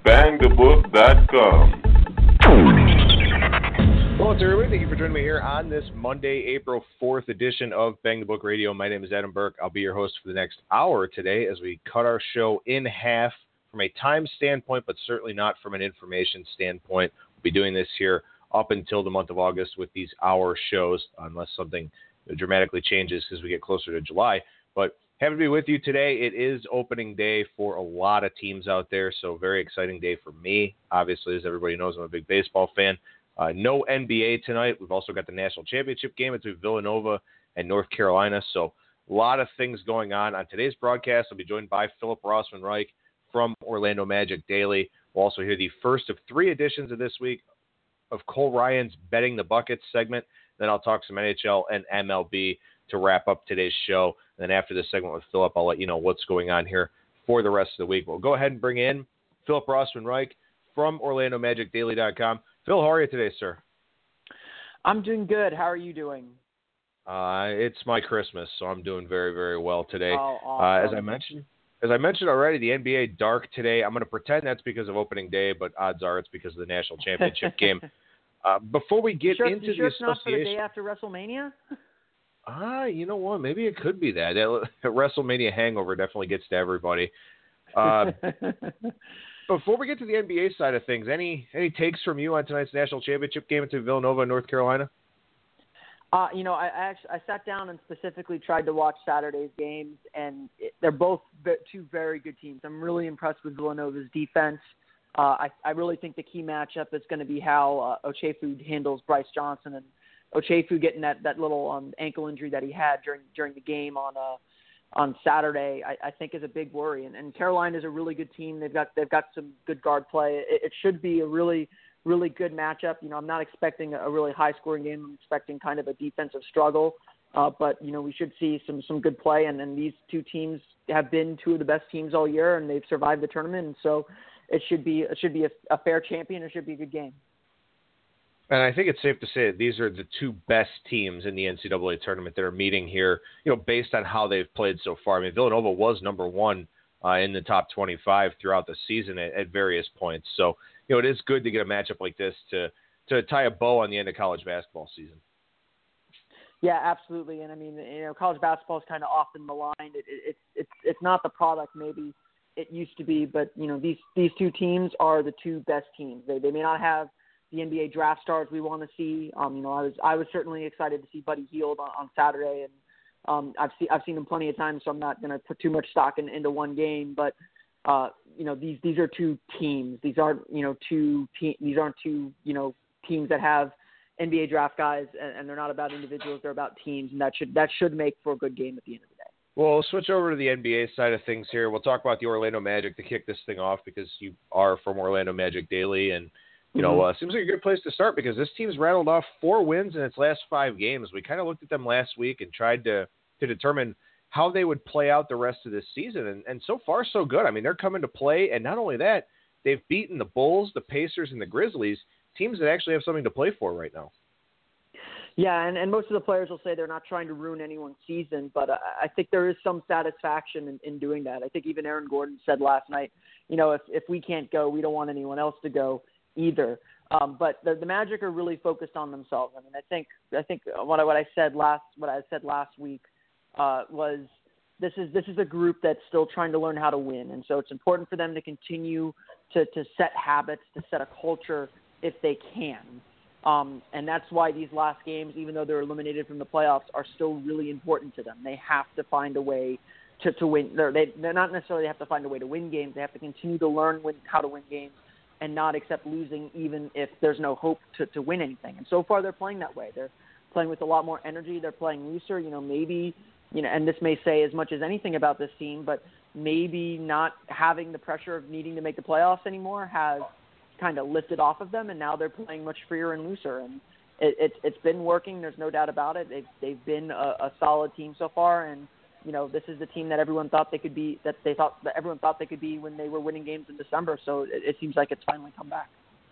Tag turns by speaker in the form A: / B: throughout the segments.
A: bangthebook.com.
B: Hello, everybody. Thank you for joining me here on this Monday, April 4th edition of Bang the Book Radio. My name is Adam Burke. I'll be your host for the next hour today as we cut our show in half from a time standpoint, but certainly not from an information standpoint. We'll be doing this here up until the month of August with these hour shows, unless something dramatically changes as we get closer to July. But happy to be with you today. It is opening day for a lot of teams out there, so very exciting day for me. Obviously, as everybody knows, I'm a big baseball fan. No NBA tonight. We've also got the national championship game between Villanova and North Carolina, so a lot of things going on. On today's broadcast, I'll be joined by Philip Rossman-Reich from Orlando Magic Daily. We'll also hear the first of three editions of this week of Cole Ryan's Betting the Buckets segment. Then I'll talk some NHL and MLB to wrap up today's show. And then after this segment with Philip, I'll let you know what's going on here for the rest of the week. We'll go ahead and bring in Philip Rossman-Reich from OrlandoMagicDaily.com. Phil, how are you today, sir?
C: I'm doing good. How are you doing?
B: It's my Christmas, so I'm doing very, very well today.
C: Oh, awesome.
B: As I mentioned already, the NBA dark today. I'm going to pretend that's because of opening day, but odds are it's because of the national championship game. Before we get into the association,
C: it's not for the day after WrestleMania?
B: You know what? Maybe it could be that. That WrestleMania hangover definitely gets to everybody. Before we get to the NBA side of things, any takes from you on tonight's national championship game between Villanova and North Carolina?
C: I sat down and specifically tried to watch Saturday's games, and they're both two very good teams. I'm really impressed with Villanova's defense. I really think the key matchup is going to be how Ochefu handles Bryce Johnson, and Ochefu getting that little ankle injury that he had during the game on Saturday, I think is a big worry. And Carolina is a really good team. They've got some good guard play. It should be a really, really good matchup. I'm not expecting a really high scoring game. I'm expecting kind of a defensive struggle. But we should see some good play. And these two teams have been two of the best teams all year, and they've survived the tournament. And so it should be a fair champion. It should be a good game.
B: And I think it's safe to say that these are the two best teams in the NCAA tournament that are meeting here, based on how they've played so far. I mean, Villanova was number one in the top 25 throughout the season at various points. So, it is good to get a matchup like this to tie a bow on the end of college basketball season.
C: Yeah, absolutely. And I mean, college basketball is kind of often maligned. It's not the product maybe it used to be, but these two teams are the two best teams. They may not have the NBA draft stars we want to see. I was certainly excited to see Buddy Hield on Saturday, and I've seen him plenty of times, so I'm not going to put too much stock into one game. But these are two teams. These aren't two teams that have NBA draft guys, and they're not about individuals. They're about teams, and that should make for a good game at the end of the day.
B: Well, we'll switch over to the NBA side of things here. We'll talk about the Orlando Magic to kick this thing off because you are from Orlando Magic Daily, and seems like a good place to start because this team's rattled off 4 wins in its last 5 games. We kind of looked at them last week and tried to determine how they would play out the rest of this season. And so far, so good. I mean, they're coming to play. And not only that, they've beaten the Bulls, the Pacers, and the Grizzlies, teams that actually have something to play for right now.
C: Yeah, and most of the players will say they're not trying to ruin anyone's season, but I think there is some satisfaction in doing that. I think even Aaron Gordon said last night, if we can't go, we don't want anyone else to go either. But the Magic are really focused on themselves. I mean, I think what I said last week was this is a group that's still trying to learn how to win, and so it's important for them to continue to set habits, to set a culture if they can. And that's why these last games, even though they're eliminated from the playoffs, are still really important to them. They have to find a way to win. They're not necessarily have to find a way to win games. They have to continue to learn how to win games and not accept losing even if there's no hope to win anything. And so far they're playing that way. They're playing with a lot more energy. They're playing looser. Maybe, and this may say as much as anything about this team, but maybe not having the pressure of needing to make the playoffs anymore has kind of lifted off of them, and now they're playing much freer and looser. And it's been working. There's no doubt about it. They've been a solid team so far, and this is the team that everyone thought they could be, that everyone thought they could be when they were winning games in December. So it seems like it's finally come back.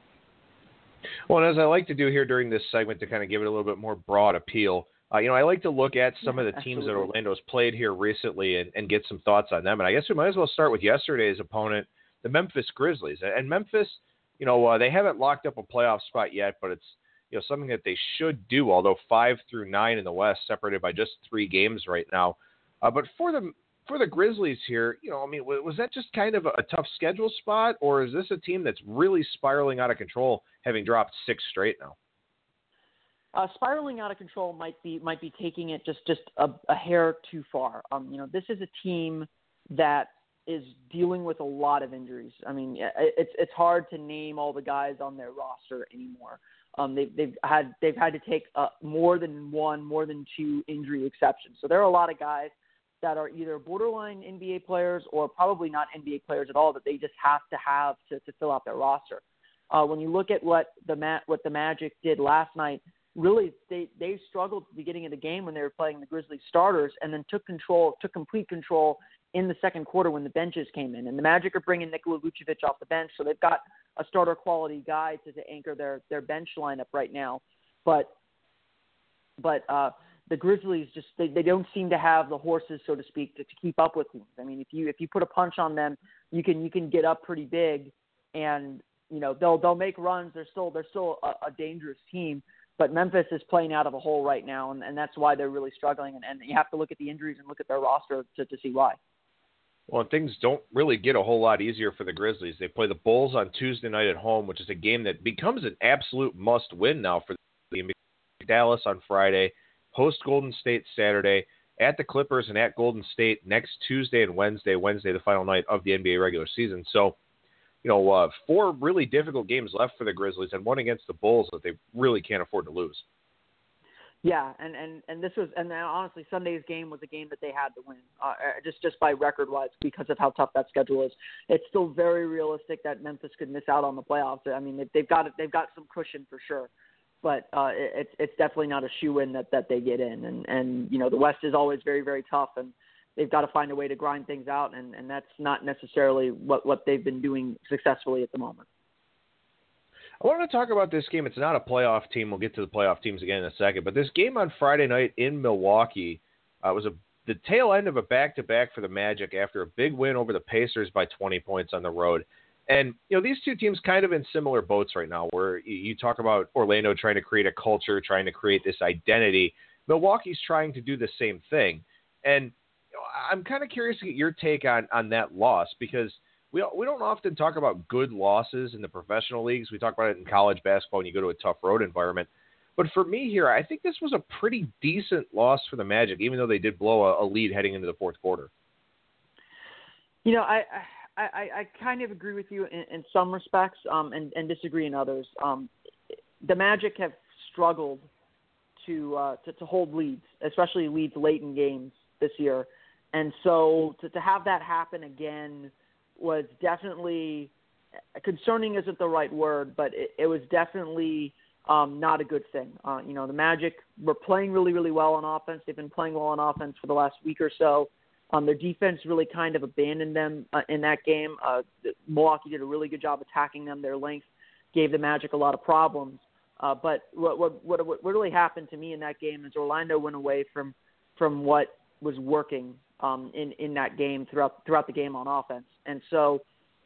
B: Well, and as I like to do here during this segment to kind of give it a little bit more broad appeal, I like to look at some of the teams that Orlando's played here recently and get some thoughts on them. And I guess we might as well start with yesterday's opponent, the Memphis Grizzlies. And Memphis, they haven't locked up a playoff spot yet, but it's something that they should do, although 5 through 9 in the West, separated by just 3 games right now. But for the Grizzlies here, was that just kind of a tough schedule spot, or is this a team that's really spiraling out of control, having dropped 6 straight now?
C: Spiraling out of control might be taking it just a hair too far. This is a team that is dealing with a lot of injuries. I mean, it's hard to name all the guys on their roster anymore. They've had to take more than 2 injury exceptions. So there are a lot of guys that are either borderline NBA players or probably not NBA players at all that they just have to fill out their roster. When you look at what the Magic did last night, really they struggled at the beginning of the game when they were playing the Grizzlies starters, and then took complete control in the second quarter when the benches came in. And the Magic are bringing Nikola Vucevic off the bench, so they've got a starter quality guy to anchor their bench lineup right now. But the Grizzlies just they don't seem to have the horses, so to speak, to keep up with teams. I mean, if you put a punch on them, you can get up pretty big, and they'll make runs. They're still a dangerous team. But Memphis is playing out of a hole right now, and that's why they're really struggling. And you have to look at the injuries and look at their roster to see why.
B: Well, things don't really get a whole lot easier for the Grizzlies. They play the Bulls on Tuesday night at home, which is a game that becomes an absolute must-win now for the team. Dallas on Friday, host Golden State Saturday, at the Clippers and at Golden State next Tuesday and Wednesday, the final night of the NBA regular season. So, 4 really difficult games left for the Grizzlies and one against the Bulls that they really can't afford to lose.
C: Yeah, and this was, and honestly, Sunday's game was a game that they had to win, just by record-wise, because of how tough that schedule is. It's still very realistic that Memphis could miss out on the playoffs. I mean, they've got some cushion for sure, but it's definitely not a shoe-in that they get in. And the West is always very, very tough, and they've got to find a way to grind things out, and that's not necessarily what they've been doing successfully at the moment.
B: I wanted to talk about this game. It's not a playoff team. We'll get to the playoff teams again in a second. But this game on Friday night in Milwaukee was the tail end of a back-to-back for the Magic after a big win over the Pacers by 20 points on the road. And, these two teams kind of in similar boats right now, where you talk about Orlando trying to create a culture, trying to create this identity. Milwaukee's trying to do the same thing. And I'm kind of curious to get your take on that loss, because we don't often talk about good losses in the professional leagues. We talk about it in college basketball when you go to a tough road environment. But for me here, I think this was a pretty decent loss for the Magic, even though they did blow a lead heading into the fourth quarter.
C: I kind of agree with you in some respects and disagree in others. The Magic have struggled to hold leads, especially leads late in games this year. And so to have that happen again was definitely concerning isn't the right word, but it was definitely not a good thing. The Magic were playing really, really well on offense. They've been playing well on offense for the last week or so. Their defense really kind of abandoned them in that game. Milwaukee did a really good job attacking them. Their length gave the Magic a lot of problems. But what really happened to me in that game is Orlando went away from what was working in that game throughout the game on offense. And so,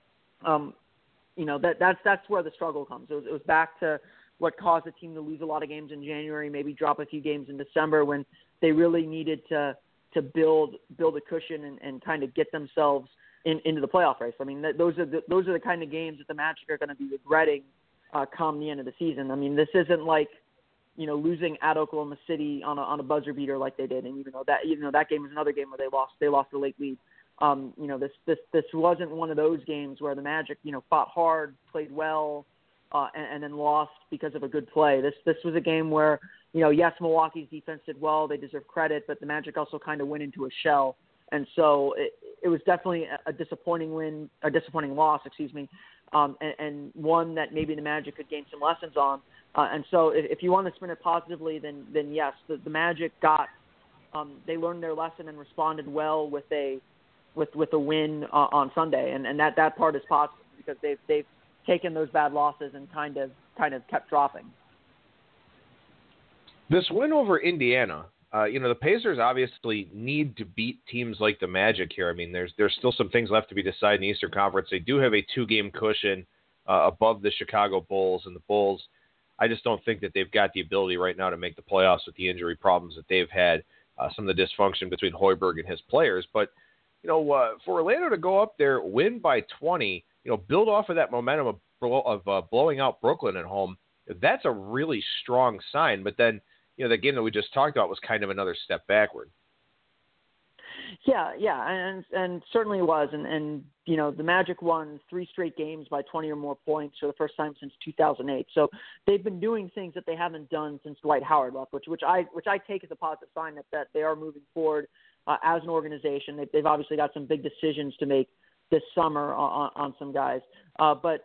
C: that's where the struggle comes. It was back to what caused the team to lose a lot of games in January, maybe drop a few games in December, when they really needed to build a cushion and kind of get themselves into the playoff race. I mean, those are the kind of games that the Magic are going to be regretting come the end of the season. I mean, this isn't like, losing at Oklahoma City on a buzzer beater like they did. And even though that game was another game where they lost a late lead. This wasn't one of those games where the Magic, fought hard, played well, and then lost because of a good play. This was a game where, yes, Milwaukee's defense did well, they deserve credit, but the Magic also kind of went into a shell. And so it was definitely a disappointing loss, and one that maybe the Magic could gain some lessons on. And so if you want to spin it positively, then yes, the Magic they learned their lesson and responded well with a win on Sunday, and that part is positive because they've taken those bad losses and kind of kept dropping.
B: This win over Indiana, The Pacers obviously need to beat teams like the Magic here. I mean, there's still some things left to be decided in the Eastern Conference. They do have a 2-game cushion above the Chicago Bulls, and the Bulls, I just don't think that they've got the ability right now to make the playoffs with the injury problems that they've had, some of the dysfunction between Hoiberg and his players. But, for Orlando to go up there, win by 20, build off of that momentum of blowing out Brooklyn at home, that's a really strong sign. But then, the game that we just talked about was kind of another step backward.
C: Yeah, and certainly was. And the Magic won 3 straight games by 20 or more points for the first time since 2008. So they've been doing things that they haven't done since Dwight Howard left, which I take as a positive sign that they are moving forward as an organization. They've obviously got some big decisions to make this summer on some guys. But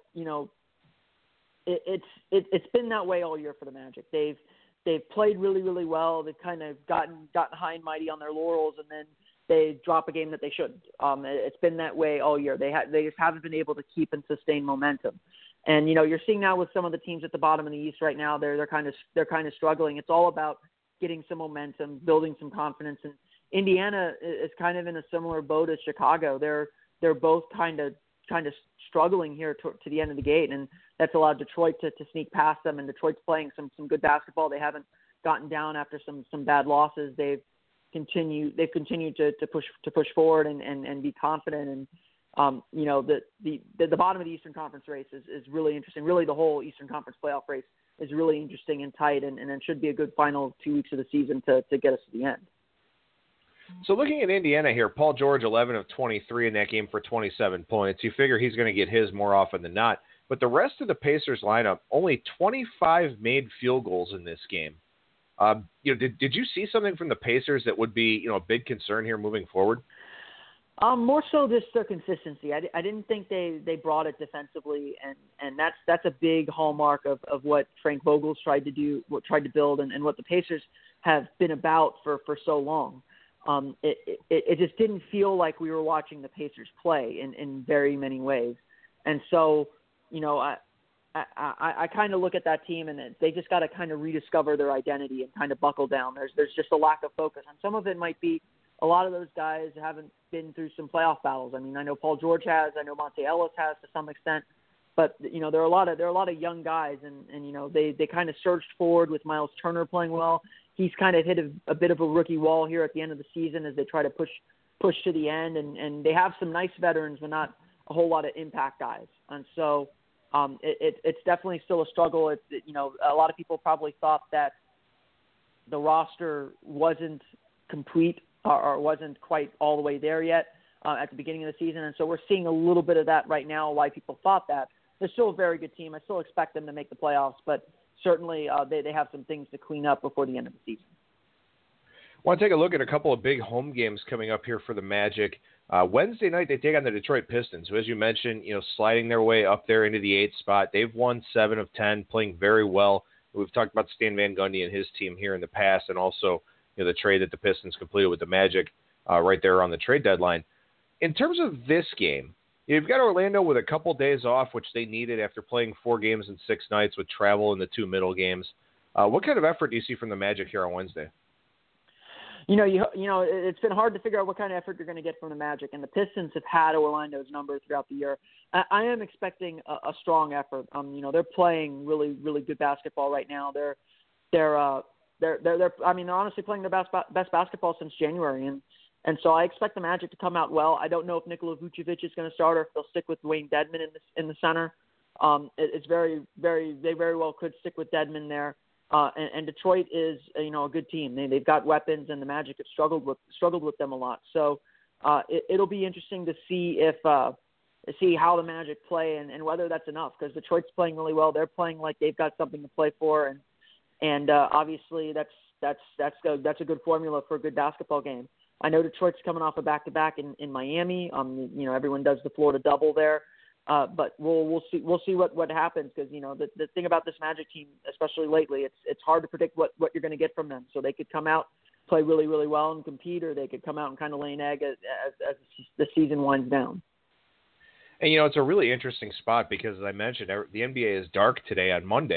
C: it's been that way all year for the Magic. They've played really, really well. They've kind of gotten high and mighty on their laurels, and then they drop a game that they shouldn't. It's been that way all year. They just haven't been able to keep and sustain momentum. And you're seeing now with some of the teams at the bottom of the East right now, they're kind of struggling. It's all about getting some momentum, building some confidence. And Indiana is kind of in a similar boat as Chicago. They're both kind of struggling here to the end of the gate, and that's allowed Detroit to sneak past them. And Detroit's playing some good basketball. They haven't gotten down after some bad losses. They've continued to push forward and be confident. And the bottom of the Eastern Conference race is really interesting. Really, the whole Eastern Conference playoff race is really interesting and tight, and it should be a good final 2 weeks of the season to get us to the end.
B: So looking at Indiana here, Paul George, 11 of 23 in that game for 27 points. You figure he's going to get his more often than not. But the rest of the Pacers lineup, only 25 made field goals in this game. Did you see something from the Pacers that would be a big concern here moving forward?
C: More so just their consistency. I didn't think they brought it defensively, and that's a big hallmark of what Frank Vogel's tried to build, and what the Pacers have been about for so long. It just didn't feel like we were watching the Pacers play in very many ways. And so, I kind of look at that team, and they just got to kind of rediscover their identity and kind of buckle down. There's just a lack of focus. And some of it might be a lot of those guys haven't been through some playoff battles. I mean, I know Paul George has, I know Monte Ellis has to some extent, but there are a lot of young guys, and they kind of surged forward with Miles Turner playing well. He's kind of hit a bit of a rookie wall here at the end of the season as they try to push to the end, and they have some nice veterans, but not a whole lot of impact guys. And so it's definitely still a struggle. A lot of people probably thought that the roster wasn't complete or wasn't quite all the way there yet at the beginning of the season, and so we're seeing a little bit of that right now. Why people thought that. They're still a very good team. I still expect them to make the playoffs, but certainly they have some things to clean up before the end of the season.
B: I want to take a look at a couple of big home games coming up here for the Magic. Wednesday night, they take on the Detroit Pistons, who, as you mentioned, sliding their way up there into the 8th spot. They've won 7 of 10, playing very well. We've talked about Stan Van Gundy and his team here in the past, and also the trade that the Pistons completed with the Magic right there on the trade deadline. In terms of this game, you've got Orlando with a couple days off, which they needed after playing 4 games in 6 nights with travel in the 2 middle games. What kind of effort do you see from the Magic here on Wednesday?
C: It's been hard to figure out what kind of effort you're going to get from the Magic, and the Pistons have had Orlando's number throughout the year. I am expecting a strong effort. They're playing really, really good basketball right now. They're honestly playing their best basketball since January, and so I expect the Magic to come out well. I don't know if Nikola Vucevic is going to start or if they'll stick with Dwayne Dedmon in the center. It's very, very, they very well could stick with Dedmon there. And Detroit is a good team. They've got weapons, and the Magic have struggled with them a lot. So it'll be interesting to see see how the Magic play and whether that's enough, because Detroit's playing really well. They're playing like they've got something to play for, and obviously that's a good formula for a good basketball game. I know Detroit's coming off a back-to-back in Miami. Everyone does the Florida double there. But we'll see what happens, because the thing about this Magic team, especially lately, it's hard to predict what you're going to get from them. So they could come out, play really, really well and compete, or they could come out and kind of lay an egg as the season winds down. And
B: it's a really interesting spot because, as I mentioned, the NBA is dark today on Monday,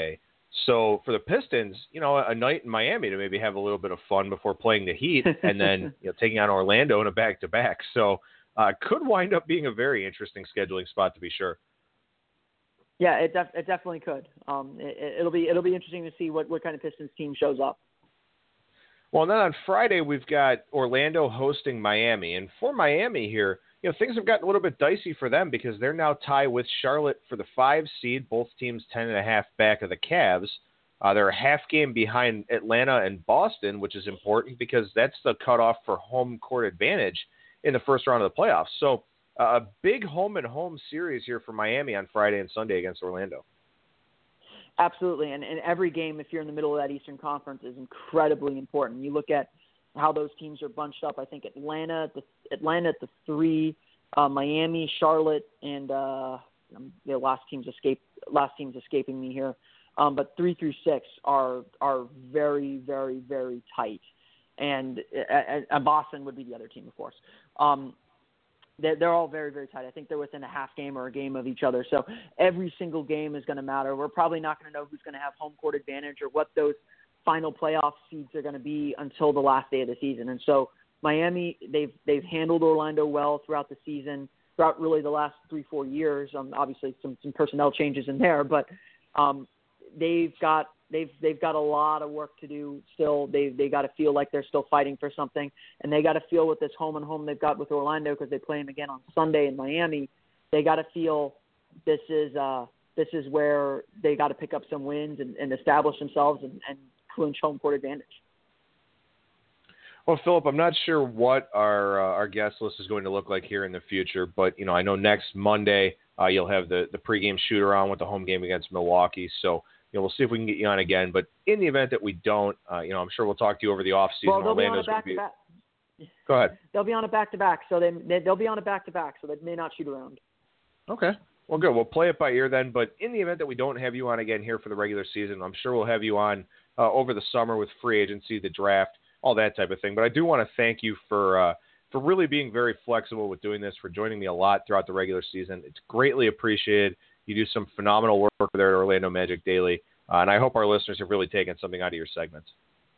B: So for the Pistons, a night in Miami to maybe have a little bit of fun before playing the Heat and then taking on Orlando in a back-to-back. So could wind up being a very interesting scheduling spot to be sure.
C: Yeah, it definitely could. It'll be interesting to see what kind of Pistons team shows up.
B: Well, then on Friday we've got Orlando hosting Miami, and for Miami here, things have gotten a little bit dicey for them because they're now tied with Charlotte for the 5 seed. Both teams 10.5 back of the Cavs. They're a half game behind Atlanta and Boston, which is important because that's the cutoff for home court advantage in the first round of the playoffs. So a big home-and-home series here for Miami on Friday and Sunday against Orlando.
C: Absolutely, and every game, if you're in the middle of that Eastern Conference, is incredibly important. You look at how those teams are bunched up. I think Atlanta at the 3, Miami, Charlotte, and the last team's escaping me here. But 3 through 6 are very, very, very tight, and Boston would be the other team, of course. They're all very, very tight. I think they're within a half game or a game of each other. So every single game is going to matter. We're probably not going to know who's going to have home court advantage or what those final playoff seeds are going to be until the last day of the season. And so Miami, they've handled Orlando well throughout the season, throughout really the last 3-4 years. Obviously some personnel changes in there, but they've got a lot of work to do still. They got to feel like they're still fighting for something, and they got to feel with this home and home they've got with Orlando because they play them again on Sunday in Miami. They got to feel this is where they got to pick up some wins and establish themselves and clinch home court advantage.
B: Well, Philip, I'm not sure what our guest list is going to look like here in the future, but I know next Monday you'll have the pregame shoot around with the home game against Milwaukee. So we'll see if we can get you on again. But in the event that we don't, I'm sure we'll talk to you over the off season.
C: Well, they'll be on a back-to-back.
B: Go ahead.
C: They'll be on a back-to-back, so they'll be on a back-to-back, so they may not shoot around.
B: Okay. Well, good. We'll play it by ear then. But in the event that we don't have you on again here for the regular season, I'm sure we'll have you on over the summer with free agency, the draft, all that type of thing. But I do want to thank you for really being very flexible with doing this, for joining me a lot throughout the regular season. It's greatly appreciated. You do some phenomenal work there at Orlando Magic Daily, and I hope our listeners have really taken something out of your segments.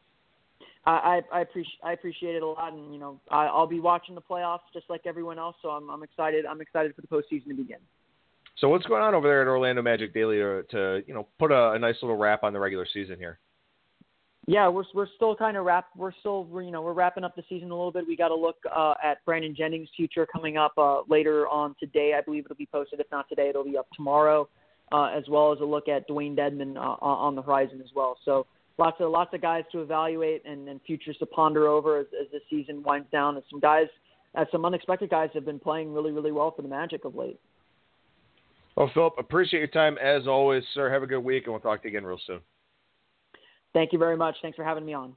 C: I appreciate it a lot, and I'll be watching the playoffs just like everyone else. So I'm excited. I'm excited for the postseason to begin.
B: So what's going on over there at Orlando Magic Daily to put a nice little wrap on the regular season here?
C: Yeah, we're still kind of we're wrapping up the season a little bit. We got to look at Brandon Jennings' future coming up later on today. I believe it'll be posted. If not today, it'll be up tomorrow, as well as a look at Dwayne Dedmon on the horizon as well. So lots of guys to evaluate and futures to ponder over as the season winds down. And some unexpected guys have been playing really, really well for the Magic of late.
B: Well, Philip, appreciate your time as always, sir. Have a good week, and we'll talk to you again real soon.
C: Thank you very much. Thanks for having me on.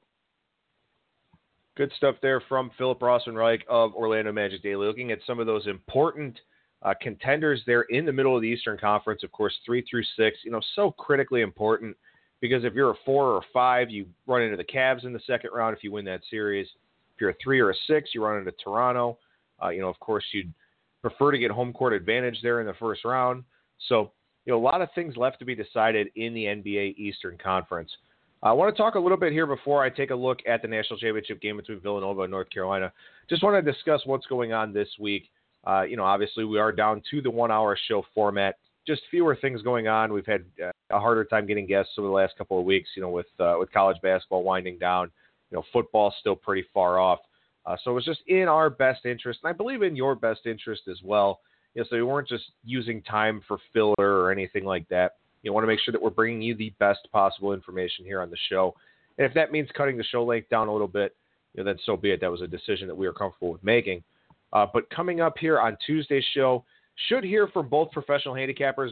B: Good stuff there from Philip Rosenreich of Orlando Magic Daily, looking at some of those important contenders there in the middle of the Eastern Conference. Of course, 3 through 6, so critically important because if you're a 4 or a 5, you run into the Cavs in the second round if you win that series. If you're a 3 or a 6, you run into Toronto. Of course, you'd prefer to get home court advantage there in the first round. So, a lot of things left to be decided in the NBA Eastern Conference. I want to talk a little bit here before I take a look at the national championship game between Villanova and North Carolina. Just want to discuss what's going on this week. Obviously we are down to the 1-hour show format. Just fewer things going on. We've had a harder time getting guests over the last couple of weeks, with college basketball winding down. Football's still pretty far off. So it was just in our best interest, and I believe in your best interest as well. So we weren't just using time for filler or anything like that. You want to make sure that we're bringing you the best possible information here on the show. And if that means cutting the show length down a little bit, then so be it. That was a decision that we were comfortable with making. But coming up here on Tuesday's show, should hear from both professional handicappers,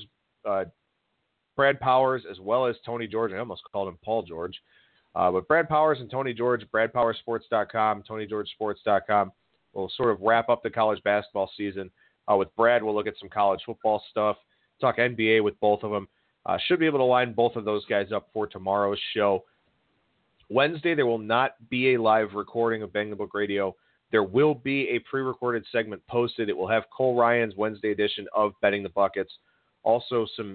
B: Brad Powers, as well as Tony George. I almost called him Paul George. But Brad Powers and Tony George, BradPowerSports.com, TonyGeorgeSports.com. We'll sort of wrap up the college basketball season. With Brad, we'll look at some college football stuff, talk NBA with both of them. Should be able to line both of those guys up for tomorrow's show. Wednesday, there will not be a live recording of Bang the Book Radio. There will be a pre-recorded segment posted. It will have Cole Ryan's Wednesday edition of Betting the Buckets. Also, some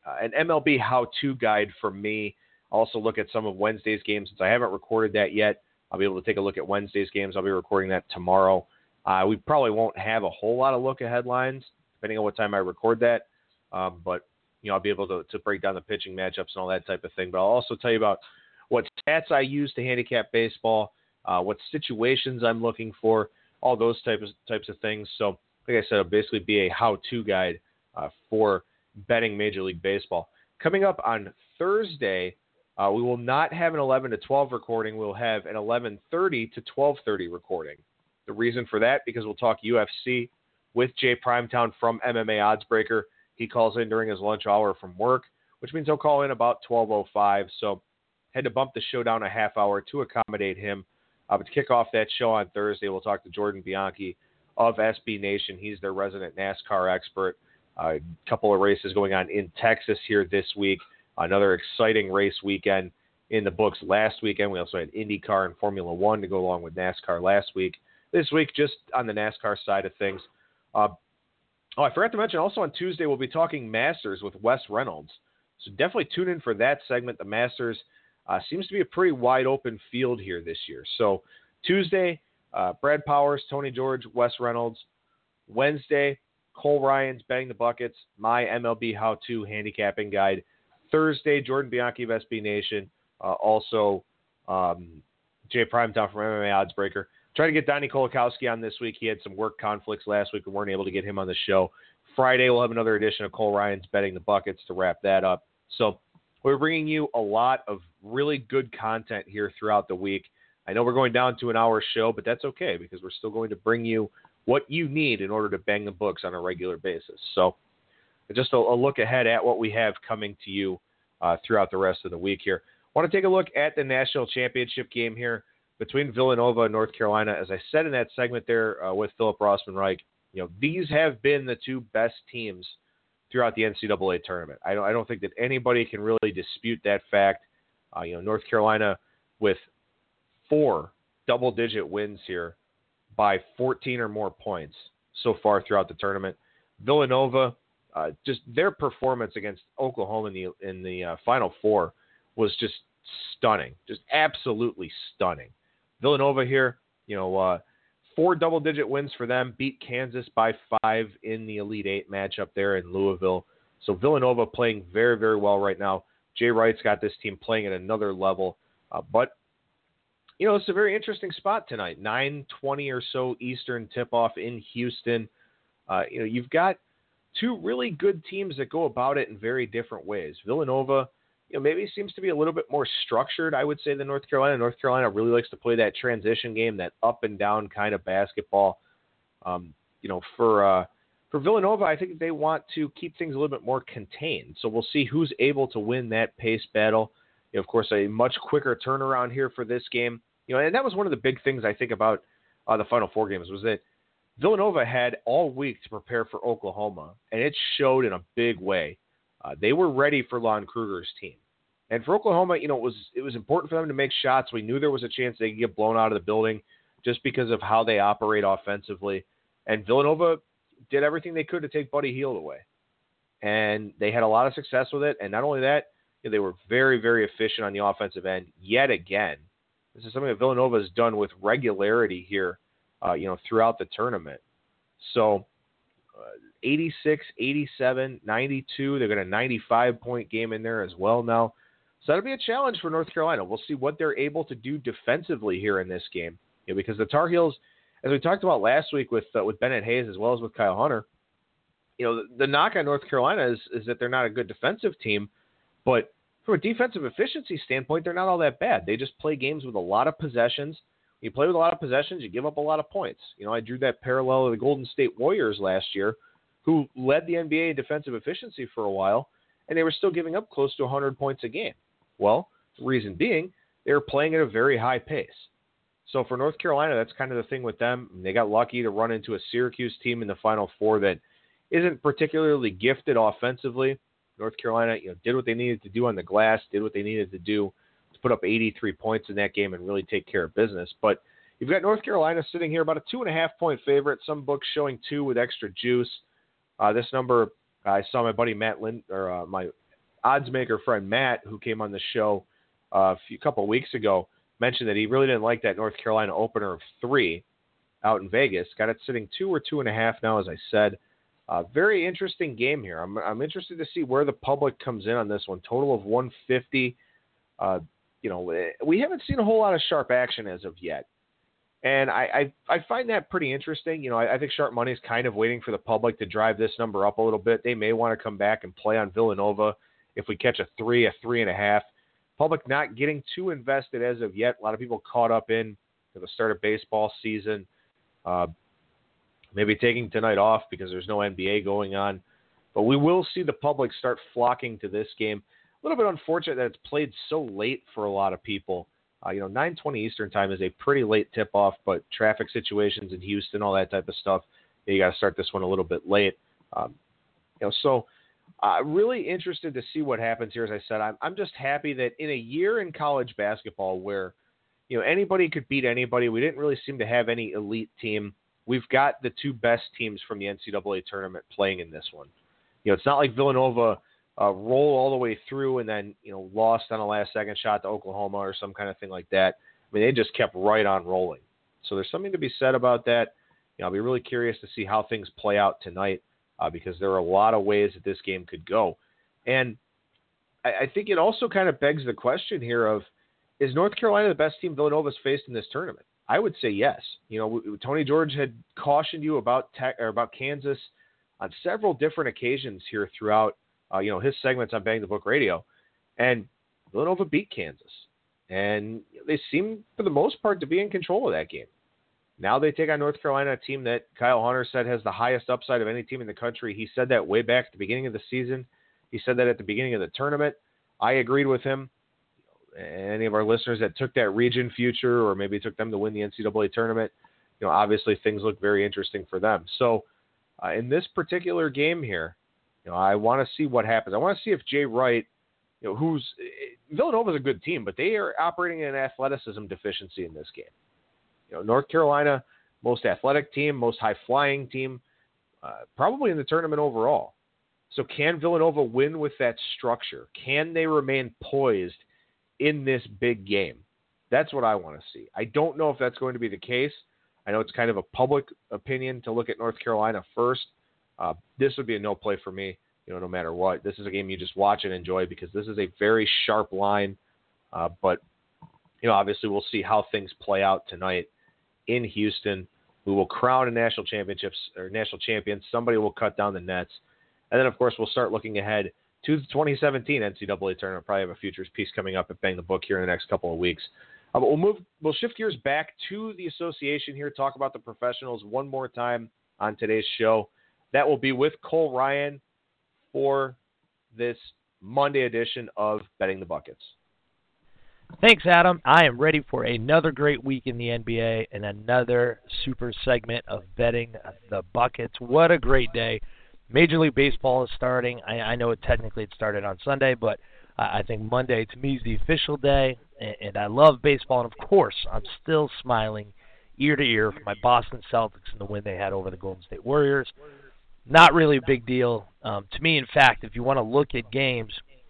B: an MLB how-to guide for me. I'll also look at some of Wednesday's games. Since I haven't recorded that yet, I'll be able to take a look at Wednesday's games. I'll be recording that tomorrow. We probably won't have a whole lot of look-ahead lines, depending on what time I record that. But I'll be able to break down the pitching matchups and all that type of thing. But I'll also tell you about what stats I use to handicap baseball, what situations I'm looking for, all those types of things. So, like I said, it'll basically be a how-to guide for betting Major League Baseball. Coming up on Thursday, we will not have an 11 to 12 recording. We'll have an 11:30 to 12:30 recording. The reason for that, because we'll talk UFC with Jay Primetown from MMA Oddsbreaker. He calls in during his lunch hour from work, which means he'll call in about 12:05. So had to bump the show down a half hour to accommodate him. But to kick off that show on Thursday, we'll talk to Jordan Bianchi of SB Nation. He's their resident NASCAR expert. A couple of races going on in Texas here this week. Another exciting race weekend in the books last weekend. We also had IndyCar and Formula One to go along with NASCAR last week. This week, just on the NASCAR side of things. I forgot to mention, also on Tuesday, we'll be talking Masters with Wes Reynolds. So definitely tune in for that segment. The Masters seems to be a pretty wide open field here this year. So Tuesday, Brad Powers, Tony George, Wes Reynolds. Wednesday, Cole Ryan's Betting the Buckets, my MLB how-to handicapping guide. Thursday, Jordan Bianchi of SB Nation. Also, Jay Primetown from MMA Oddsbreaker. Trying to get Donnie Kolakowski on this week. He had some work conflicts last week. We weren't able to get him on the show. Friday, we'll have another edition of Cole Ryan's Betting the Buckets to wrap that up. So we're bringing you a lot of really good content here throughout the week. I know we're going down to an hour show, but that's okay because we're still going to bring you what you need in order to bang the books on a regular basis. So just a look ahead at what we have coming to you throughout the rest of the week here. I want to take a look at the national championship game here between Villanova and North Carolina. As I said in that segment there with Philip Rossman-Reich, these have been the two best teams throughout the NCAA tournament. I don't think that anybody can really dispute that fact. North Carolina with 4 double-digit wins here by 14 or more points so far throughout the tournament. Villanova, just their performance against Oklahoma in the Final Four was just stunning, just absolutely stunning. Villanova here, 4 double-digit wins for them, beat Kansas by 5 in the Elite Eight matchup there in Louisville. So Villanova playing very, very well right now. Jay Wright's got this team playing at another level. But it's a very interesting spot tonight. 9:20 or so Eastern tip-off in Houston. You've got 2 really good teams that go about it in very different ways. Villanova, maybe seems to be a little bit more structured, I would say, than North Carolina. North Carolina really likes to play that transition game, that up and down kind of basketball. For Villanova, I think they want to keep things a little bit more contained. So we'll see who's able to win that pace battle. Of course, a much quicker turnaround here for this game. And that was one of the big things I think about the Final Four games was that Villanova had all week to prepare for Oklahoma, and it showed in a big way. They were ready for Lon Kruger's team. And for Oklahoma, it was important for them to make shots. We knew there was a chance they could get blown out of the building just because of how they operate offensively. And Villanova did everything they could to take Buddy Hield away. And they had a lot of success with it. And not only that, they were very, very efficient on the offensive end yet again. This is something that Villanova has done with regularity here, throughout the tournament. So 86, 87, 92. They've got a 95-point game in there as well now. So that'll be a challenge for North Carolina. We'll see what they're able to do defensively here in this game. Because the Tar Heels, as we talked about last week with Bennett Hayes as well as with Kyle Hunter, the knock on North Carolina is that they're not a good defensive team. But from a defensive efficiency standpoint, they're not all that bad. They just play games with a lot of possessions. You play with a lot of possessions, you give up a lot of points. I drew that parallel to the Golden State Warriors last year, who led the NBA in defensive efficiency for a while, and they were still giving up close to 100 points a game. Well, the reason being, they were playing at a very high pace. So for North Carolina, that's kind of the thing with them. They got lucky to run into a Syracuse team in the Final Four that isn't particularly gifted offensively. North Carolina, did what they needed to do on the glass, did what they needed to do to put up 83 points in that game and really take care of business. But you've got North Carolina sitting here about a 2.5-point favorite. Some books showing 2 with extra juice. This number, I saw my buddy Matt my oddsmaker friend Matt, who came on the show a couple of weeks ago, mentioned that he really didn't like that North Carolina opener of 3 out in Vegas. Got it sitting 2 or 2.5 now, as I said. Very interesting game here. I'm interested to see where the public comes in on this one. Total of 150. We haven't seen a whole lot of sharp action as of yet. And I find that pretty interesting. I think sharp money is kind of waiting for the public to drive this number up a little bit. They may want to come back and play on Villanova if we catch a 3, a 3.5. Public not getting too invested as of yet. A lot of people caught up in the start of baseball season. Maybe taking tonight off because there's no NBA going on. But we will see the public start flocking to this game. A little bit unfortunate that it's played so late for a lot of people. 9:20 Eastern time is a pretty late tip-off, but traffic situations in Houston, all that type of stuff, you got to start this one a little bit late. So really interested to see what happens here. As I said, I'm just happy that in a year in college basketball where anybody could beat anybody, we didn't really seem to have any elite team. We've got the 2 best teams from the NCAA tournament playing in this one. It's not like Villanova roll all the way through and then, lost on a last-second shot to Oklahoma or some kind of thing like that. I mean, they just kept right on rolling. So there's something to be said about that. I'll be really curious to see how things play out tonight because there are a lot of ways that this game could go. And I think it also kind of begs the question here of, is North Carolina the best team Villanova's faced in this tournament? I would say yes. Tony George had cautioned you about Kansas on several different occasions here throughout, his segments on Bang the Book Radio, and Villanova beat Kansas, and they seem for the most part to be in control of that game. Now they take on North Carolina, a team that Kyle Hunter said has the highest upside of any team in the country. He said that way back at the beginning of the season. He said that at the beginning of the tournament. I agreed with him. Any of our listeners that took that region future or maybe took them to win the NCAA tournament, obviously things look very interesting for them. So in this particular game here, I want to see what happens. I want to see if Jay Wright, Villanova's a good team, but they are operating in an athleticism deficiency in this game. North Carolina, most athletic team, most high-flying team, probably in the tournament overall. So can Villanova win with that structure? Can they remain poised in this big game? That's what I want to see. I don't know if that's going to be the case. I know it's kind of a public opinion to look at North Carolina first. This would be a no play for me, no matter what. This is a game you just watch and enjoy because this is a very sharp line. But obviously we'll see how things play out tonight in Houston. We will crown a national champion. Somebody will cut down the nets. And then, of course, we'll start looking ahead to the 2017 NCAA tournament. Probably have a futures piece coming up at Bang the Book here in the next couple of weeks. But we'll shift gears back to the association here, talk about the professionals one more time on today's show. That will be with Cole Ryan for this Monday edition of Betting the Buckets.
A: Thanks, Adam. I am ready for another great week in the NBA and another super segment of Betting the Buckets. What a great day. Major League Baseball is starting. I know it started on Sunday, but I think Monday to me is the official day, and I love baseball. And, of course, I'm still smiling ear to ear for my Boston Celtics and the win they had over the Golden State Warriors. Not really a big deal. To me, in fact, if you want to look at games,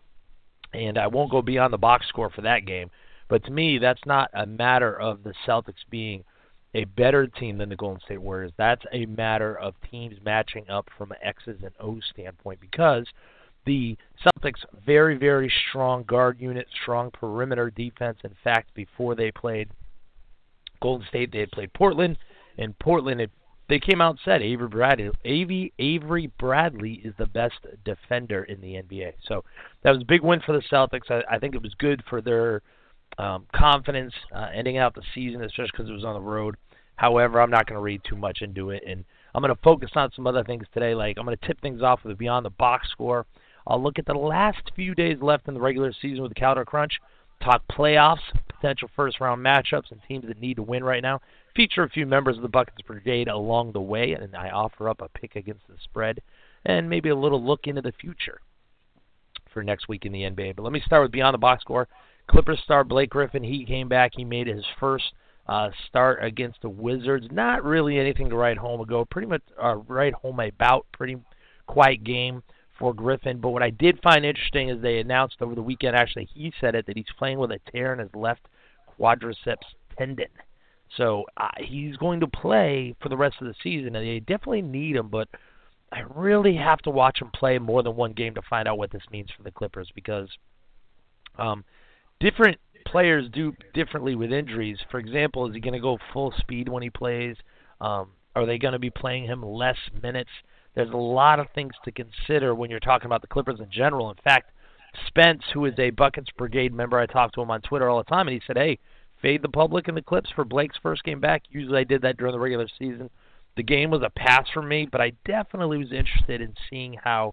A: and I won't go beyond the box score for that game, but to me, that's not a matter of the Celtics being a better team than the Golden State Warriors. That's a matter of teams matching up from an X's and O's standpoint because the Celtics, very, very strong guard unit, strong perimeter defense. In fact, before they played Golden State, they had played Portland, and Portland they came out and said Avery Bradley is the best defender in the NBA. So that was a big win for the Celtics. I think it was good for their confidence ending out the season, especially because it was on the road. However, I'm not going to read too much into it, and I'm going to focus on some other things today. Like I'm going to tip things off with a Beyond the Box score. I'll look at the last few days left in the regular season with the calendar crunch, talk playoffs, potential first-round matchups, and teams that need to win right now. Feature a few members of the Buckets Brigade along the way, and I offer up a pick against the spread and maybe a little look into the future for next week in the NBA. But let me start with Beyond the Box score. Clippers star Blake Griffin, he came back. He made his first start against the Wizards. Not really anything to write home about. Pretty quiet game. for Griffin. But what I did find interesting is they announced over the weekend, actually he said it, that he's playing with a tear in his left quadriceps tendon. So he's going to play for the rest of the season, and they definitely need him, but I really have to watch him play more than one game to find out what this means for the Clippers, because different players do differently with injuries. For example, is he going to go full speed when he plays? Are they going to be playing him less minutes? There's a lot of things to consider when you're talking about the Clippers in general. In fact, Spence, who is a Buckets Brigade member, I talk to him on Twitter all the time, and he said, hey, fade the public and the Clips for Blake's first game back. Usually I did that during the regular season. The game was a pass for me, but I definitely was interested in seeing how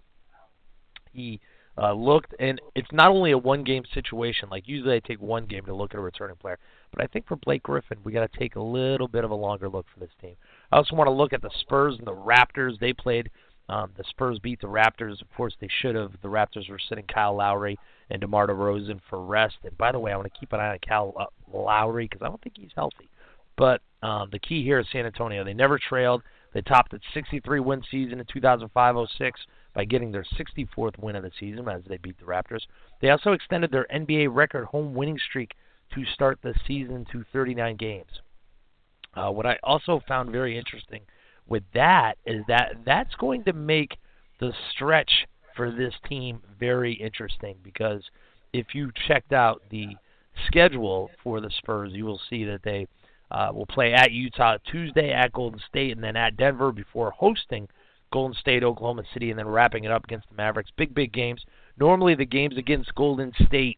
A: he looked. And it's not only a one-game situation. Like, usually I take one game to look at a returning player. But I think for Blake Griffin, we got to take a little bit of a longer look for this team. I also want to look at the Spurs and the Raptors. They played. The Spurs beat the Raptors. Of course, they should have. The Raptors were sitting Kyle Lowry and DeMar DeRozan for rest. And by the way, I want to keep an eye on Kyle Lowry because I don't think he's healthy. But the key here is San Antonio. They never trailed. They topped its 63-win season in 2005-06 by getting their 64th win of the season as they beat the Raptors. They also extended their NBA record home winning streak to start the season to 39 games. What I also found very interesting with that is that that's going to make the stretch for this team very interesting, because if you checked out the schedule for the Spurs, you will see that they will play at Utah Tuesday, at Golden State, and then at Denver before hosting Golden State, Oklahoma City, and then wrapping it up against the Mavericks. Big games. Normally the games against Golden State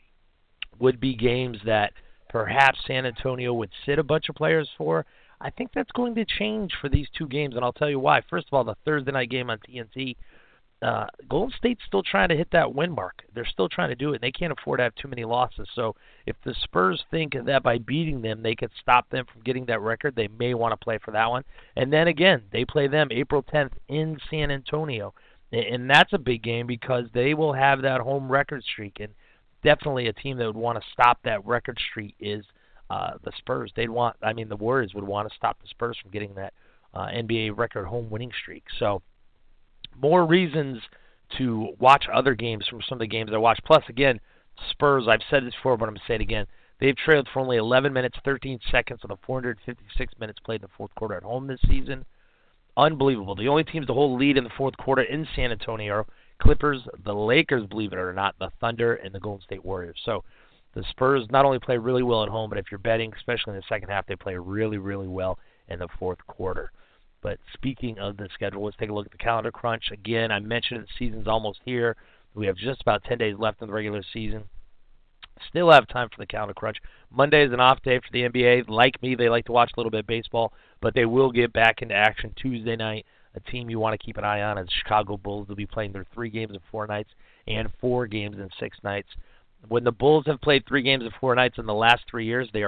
A: would be games that perhaps San Antonio would sit a bunch of players for. I think that's going to change for these two games, and I'll tell you why. First of all, the Thursday night game on TNT, Golden State's still trying to hit that win mark. They're still trying to do it, and they can't afford to have too many losses. So if the Spurs think that by beating them they could stop them from getting that record, they may want to play for that one. And then again, they play them April 10th in San Antonio, and that's a big game because they will have that home record streak, and definitely a team that would want to stop that record streak is the Spurs. The Warriors would want to stop the Spurs from getting that NBA record home winning streak. So more reasons to watch other games from some of the games I watched. Plus, again, Spurs, I've said this before, but I'm going to say it again. They've trailed for only 11 minutes, 13 seconds on the 456 minutes played in the fourth quarter at home this season. Unbelievable. The only teams to hold lead in the fourth quarter in San Antonio are Clippers, the Lakers, believe it or not, the Thunder, and the Golden State Warriors. So the Spurs not only play really well at home, but if you're betting, especially in the second half, they play really, really well in the fourth quarter. But speaking of the schedule, let's take a look at the calendar crunch. Again, I mentioned the season's almost here. We have just about 10 days left in the regular season. Still have time for the calendar crunch. Monday is an off day for the NBA. Like me, they like to watch a little bit of baseball, but they will get back into action Tuesday night. A team you want to keep an eye on is the Chicago Bulls. They'll be playing their 3 games in 4 nights and 4 games in 6 nights. When the Bulls have played 3 games in 4 nights in the last 3 years, they are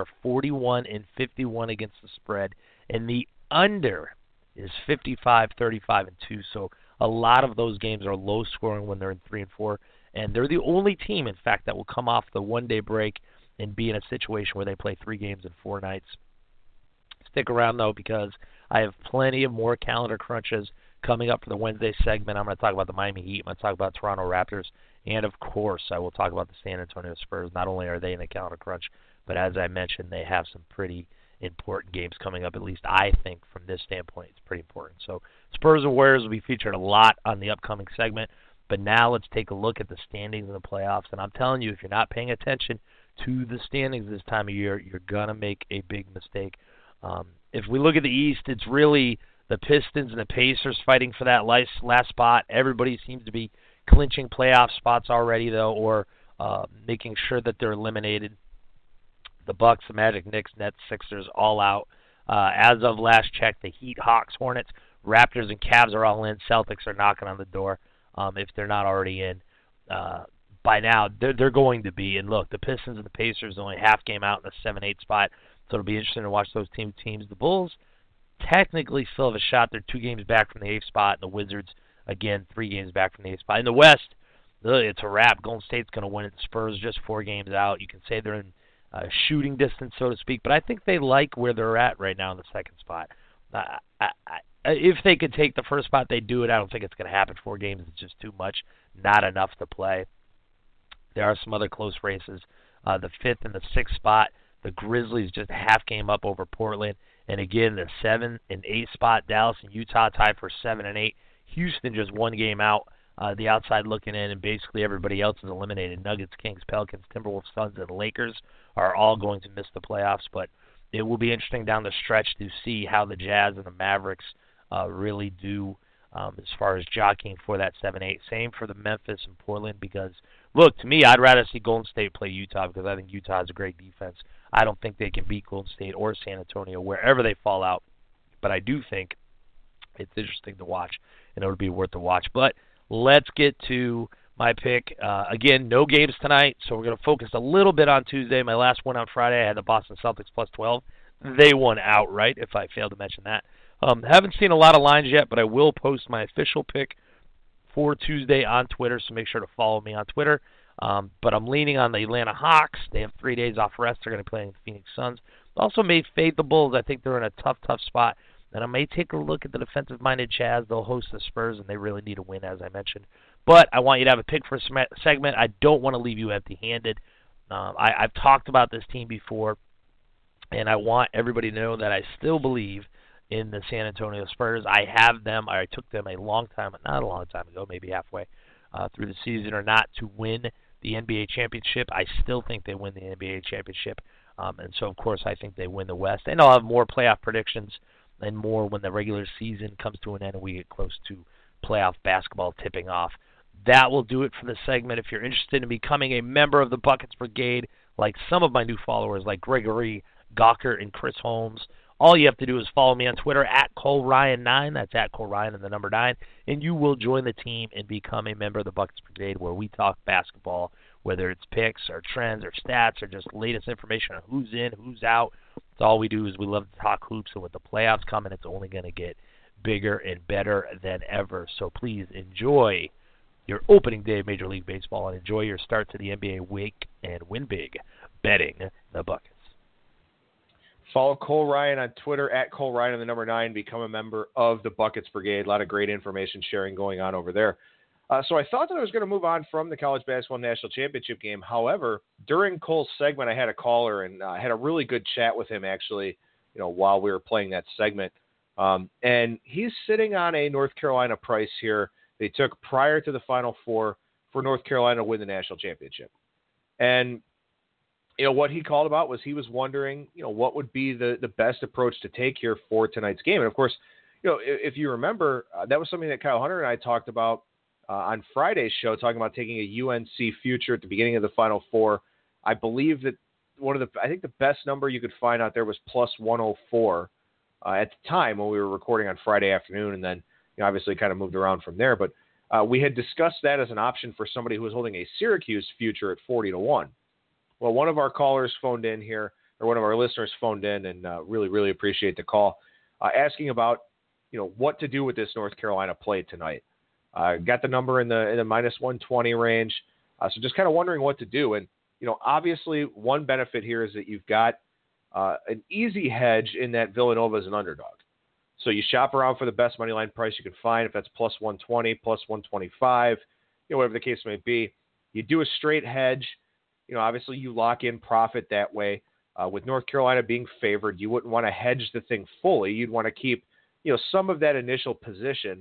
A: 41-51 against the spread, and the under is 55, 35, and 2. So a lot of those games are low scoring when they're in 3 and 4. And they're the only team, in fact, that will come off the one-day break and be in a situation where they play 3 games in 4 nights. Stick around, though, because I have plenty of more calendar crunches coming up for the Wednesday segment. I'm going to talk about the Miami Heat. I'm going to talk about Toronto Raptors. And, of course, I will talk about the San Antonio Spurs. Not only are they in a calendar crunch, but as I mentioned, they have some pretty important games coming up. At least I think from this standpoint it's pretty important. So Spurs and Warriors will be featured a lot on the upcoming segment. But now let's take a look at the standings in the playoffs. And I'm telling you, if you're not paying attention to the standings this time of year, you're going to make a big mistake. If we look at the East, it's really the Pistons and the Pacers fighting for that last spot. Everybody seems to be clinching playoff spots already, though, or making sure that they're eliminated. The Bucks, the Magic, Knicks, Nets, Sixers, all out. As of last check, the Heat, Hawks, Hornets, Raptors, and Cavs are all in. Celtics are knocking on the door. If they're not already in by now, they're going to be. And look, the Pistons and the Pacers are only half game out in the 7-8 spot, so it'll be interesting to watch those teams. The Bulls technically still have a shot. They're 2 games back from the 8th spot. The Wizards, again, 3 games back from the 8th spot. In the West, it's a wrap. Golden State's going to win it. The Spurs just 4 games out. You can say they're in shooting distance, so to speak, but I think they like where they're at right now in the 2nd spot. if they could take the first spot, they do it. I don't think it's going to happen. 4 games is just too much, not enough to play. There are some other close races. The 5th and the 6th spot, the Grizzlies just a half game up over Portland. And again, the 7 and 8 spot, Dallas and Utah tied for 7 and 8. Houston just 1 game out. The outside looking in, and basically everybody else is eliminated. Nuggets, Kings, Pelicans, Timberwolves, Suns, and Lakers are all going to miss the playoffs. But it will be interesting down the stretch to see how the Jazz and the Mavericks really do as far as jockeying for that 7-8. Same for the Memphis and Portland because, look, to me, I'd rather see Golden State play Utah because I think Utah has a great defense. I don't think they can beat Golden State or San Antonio wherever they fall out. But I do think it's interesting to watch, and it would be worth the watch. But let's get to my pick. Again, no games tonight, so we're going to focus a little bit on Tuesday. My last one on Friday, I had the Boston Celtics plus 12. They won outright, if I failed to mention that. Haven't seen a lot of lines yet, but I will post my official pick for Tuesday on Twitter, so make sure to follow me on Twitter. But I'm leaning on the Atlanta Hawks. They have 3 days off rest. They're going to play the Phoenix Suns. Also may fade the Bulls. I think they're in a tough spot. And I may take a look at the defensive-minded Jazz. They'll host the Spurs, and they really need a win, as I mentioned. But I want you to have a pick for a segment. I don't want to leave you empty-handed. I've talked about this team before, and I want everybody to know that I still believe in the San Antonio Spurs. I have them. I took them not a long time ago, maybe halfway through the season or not, to win the NBA championship. I still think they win the NBA championship. And so, of course, I think they win the West. And I'll have more playoff predictions and more when the regular season comes to an end and we get close to playoff basketball tipping off. That will do it for the segment. If you're interested in becoming a member of the Buckets Brigade, like some of my new followers like Gregory Gawker and Chris Holmes, all you have to do is follow me on Twitter at ColeRyan9. That's at ColeRyan and the number 9. And you will join the team and become a member of the Buckets Brigade where we talk basketball, whether it's picks or trends or stats or just latest information on who's in, who's out. It's all we do is we love to talk hoops. And with the playoffs coming, it's only going to get bigger and better than ever. So please enjoy your opening day of Major League Baseball and enjoy your start to the NBA week and win big betting the Buckets.
B: Follow Cole Ryan on Twitter at Cole Ryan and the number 9. Become a member of the Buckets Brigade. A lot of great information sharing going on over there. So I thought that I was going to move on from the College Basketball National Championship game. However, during Cole's segment, I had a caller and I had a really good chat with him actually, while we were playing that segment. And he's sitting on a North Carolina price here they took prior to the Final Four for North Carolina to win the national championship. And what he called about was he was wondering, what would be the best approach to take here for tonight's game. And, of course, if you remember, that was something that Kyle Hunter and I talked about on Friday's show, talking about taking a UNC future at the beginning of the Final Four. I believe that I think the best number you could find out there was plus 104 at the time when we were recording on Friday afternoon, and then obviously kind of moved around from there. But we had discussed that as an option for somebody who was holding a Syracuse future at 40-1. Well, one of our callers phoned in here, or one of our listeners phoned in, and really, really appreciate the call, asking about, what to do with this North Carolina play tonight. Got the number in the minus 120 range, so just kind of wondering what to do. And, obviously one benefit here is that you've got an easy hedge in that Villanova is an underdog. So you shop around for the best money line price you can find, if that's plus 120, plus 125, whatever the case may be. You do a straight hedge. Obviously you lock in profit that way. With North Carolina being favored, you wouldn't want to hedge the thing fully. You'd want to keep, some of that initial position.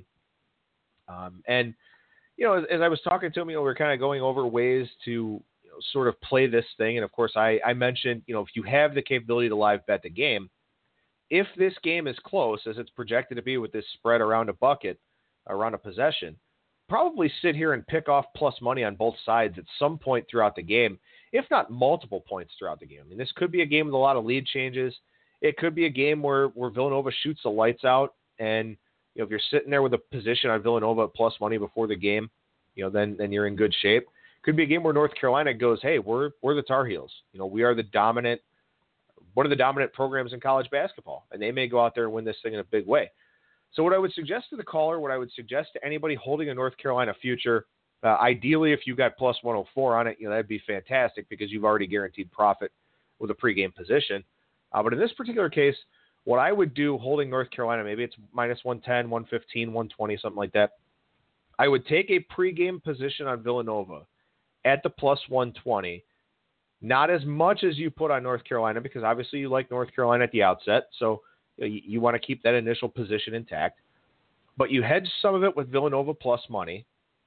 B: And as I was talking to him, we were kind of going over ways to sort of play this thing. And of course, I mentioned, if you have the capability to live bet the game, if this game is close, as it's projected to be with this spread around a bucket, around a possession, probably sit here and pick off plus money on both sides at some point throughout the game, if not multiple points throughout the game. I mean, this could be a game with a lot of lead changes. It could be a game where Villanova shoots the lights out, and if you're sitting there with a position on Villanova at plus money before the game, then you're in good shape. Could be a game where North Carolina goes, hey, we're the Tar Heels. We are one of the dominant programs in college basketball, and they may go out there and win this thing in a big way. So what I would suggest to the caller, what I would suggest to anybody holding a North Carolina future, ideally if you got plus 104 on it, that'd be fantastic because you've already guaranteed profit with a pregame position. But in this particular case, What I would do holding North Carolina, maybe it's minus 110, 115, 120, something like that. I would take a pregame position on Villanova at the plus 120. Not as much as you put on North Carolina because obviously you like North Carolina at the outset. So you want to keep that initial position intact. But you hedge some of it with Villanova plus money.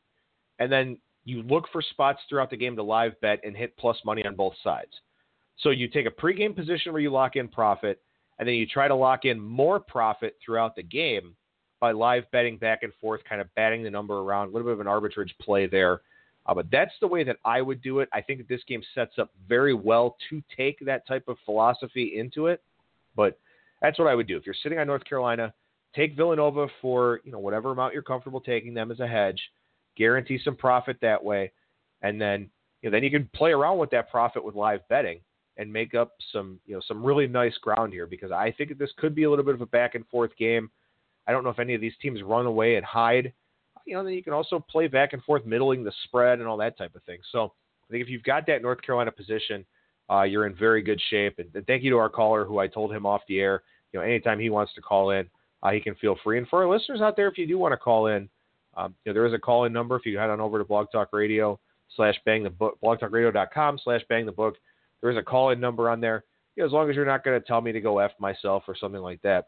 B: And then you look for spots throughout the game to live bet and hit plus money on both sides. So you take a pregame position where you lock in profit, and then you try to lock in more profit throughout the game by live betting back and forth, kind of batting the number around, a little bit of an arbitrage play there. But that's the way that I would do it. I think that this game sets up very well to take that type of philosophy into it. But that's what I would do. If you're sitting on North Carolina, take Villanova for whatever amount you're comfortable taking them as a hedge, guarantee some profit that way, and then then you can play around with that profit with live betting and make up some really nice ground here, because I think that this could be a little bit of a back and forth game. I don't know if any of these teams run away and hide. Then you can also play back and forth, middling the spread and all that type of thing. So I think if you've got that North Carolina position, you're in very good shape. And thank you to our caller who I told him off the air, anytime he wants to call in, he can feel free. And for our listeners out there, if you do want to call in, there is a call-in number. If you head on over to Blog Talk Radio /bangthebook, blogtalkradio.com/bangthebook, there is a call-in number on there. As long as you're not going to tell me to go F myself or something like that,